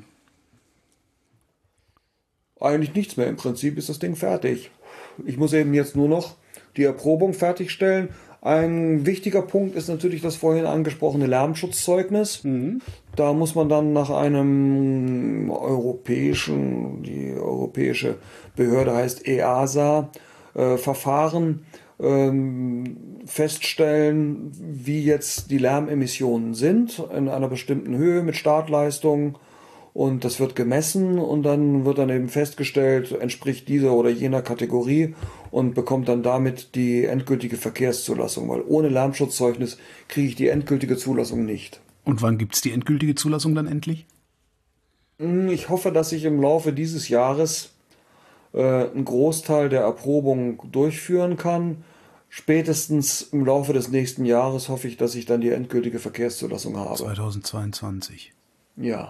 S3: Eigentlich nichts mehr. Im Prinzip ist das Ding fertig. Ich muss eben jetzt nur noch die Erprobung fertigstellen. Ein wichtiger Punkt ist natürlich das vorhin angesprochene Lärmschutzzeugnis. Da muss man dann nach einem die europäische Behörde heißt EASA, Verfahren feststellen, wie jetzt die Lärmemissionen sind in einer bestimmten Höhe mit Startleistung und das wird gemessen und dann wird dann eben festgestellt, entspricht dieser oder jener Kategorie und bekommt dann damit die endgültige Verkehrszulassung, weil ohne Lärmschutzzeugnis kriege ich die endgültige Zulassung nicht.
S2: Und wann gibt's die endgültige Zulassung dann endlich?
S3: Ich hoffe, dass ich im Laufe dieses Jahres einen Großteil der Erprobung durchführen kann. Spätestens im Laufe des nächsten Jahres hoffe ich, dass ich dann die endgültige Verkehrszulassung habe.
S2: 2022.
S3: Ja.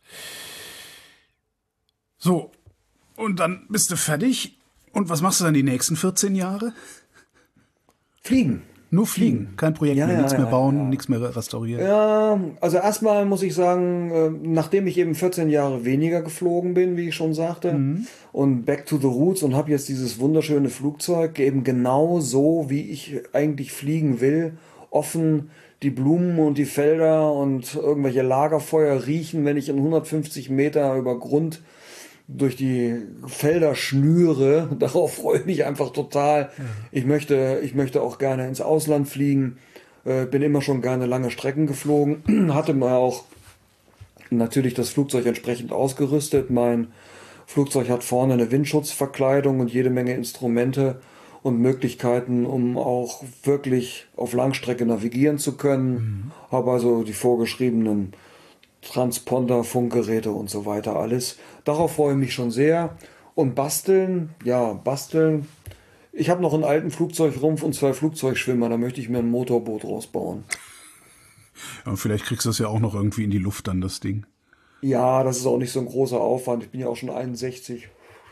S2: So, und dann bist du fertig. Und was machst du dann die nächsten 14 Jahre?
S3: Fliegen.
S2: Nur fliegen, kein Projekt mehr, nichts mehr bauen, nichts mehr restaurieren.
S3: Ja, also erstmal muss ich sagen, nachdem ich eben 14 Jahre weniger geflogen bin, wie ich schon sagte, und back to the roots und habe jetzt dieses wunderschöne Flugzeug eben genau so, wie ich eigentlich fliegen will, offen die Blumen und die Felder und irgendwelche Lagerfeuer riechen, wenn ich in 150 Meter über Grund durch die Felder schnüre. Darauf freue ich mich einfach total. Ich möchte auch gerne ins Ausland fliegen. Bin immer schon gerne lange Strecken geflogen. Hatte mal auch natürlich das Flugzeug entsprechend ausgerüstet. Mein Flugzeug hat vorne eine Windschutzverkleidung und jede Menge Instrumente und Möglichkeiten, um auch wirklich auf Langstrecke navigieren zu können. Habe also die vorgeschriebenen Transponder, Funkgeräte und so weiter alles. Darauf freue ich mich schon sehr. Und basteln. Ich habe noch einen alten Flugzeugrumpf und 2 Flugzeugschwimmer. Da möchte ich mir ein Motorboot rausbauen.
S2: Ja, vielleicht kriegst du das ja auch noch irgendwie in die Luft dann, das Ding.
S3: Ja, das ist auch nicht so ein großer Aufwand. Ich bin ja auch schon 61.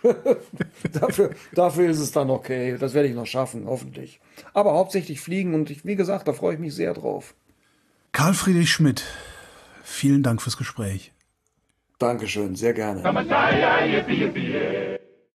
S3: dafür ist es dann okay. Das werde ich noch schaffen, hoffentlich. Aber hauptsächlich fliegen und wie gesagt, da freue ich mich sehr drauf.
S2: Karl Friedrich Schmidt, vielen Dank fürs Gespräch.
S3: Dankeschön, sehr gerne.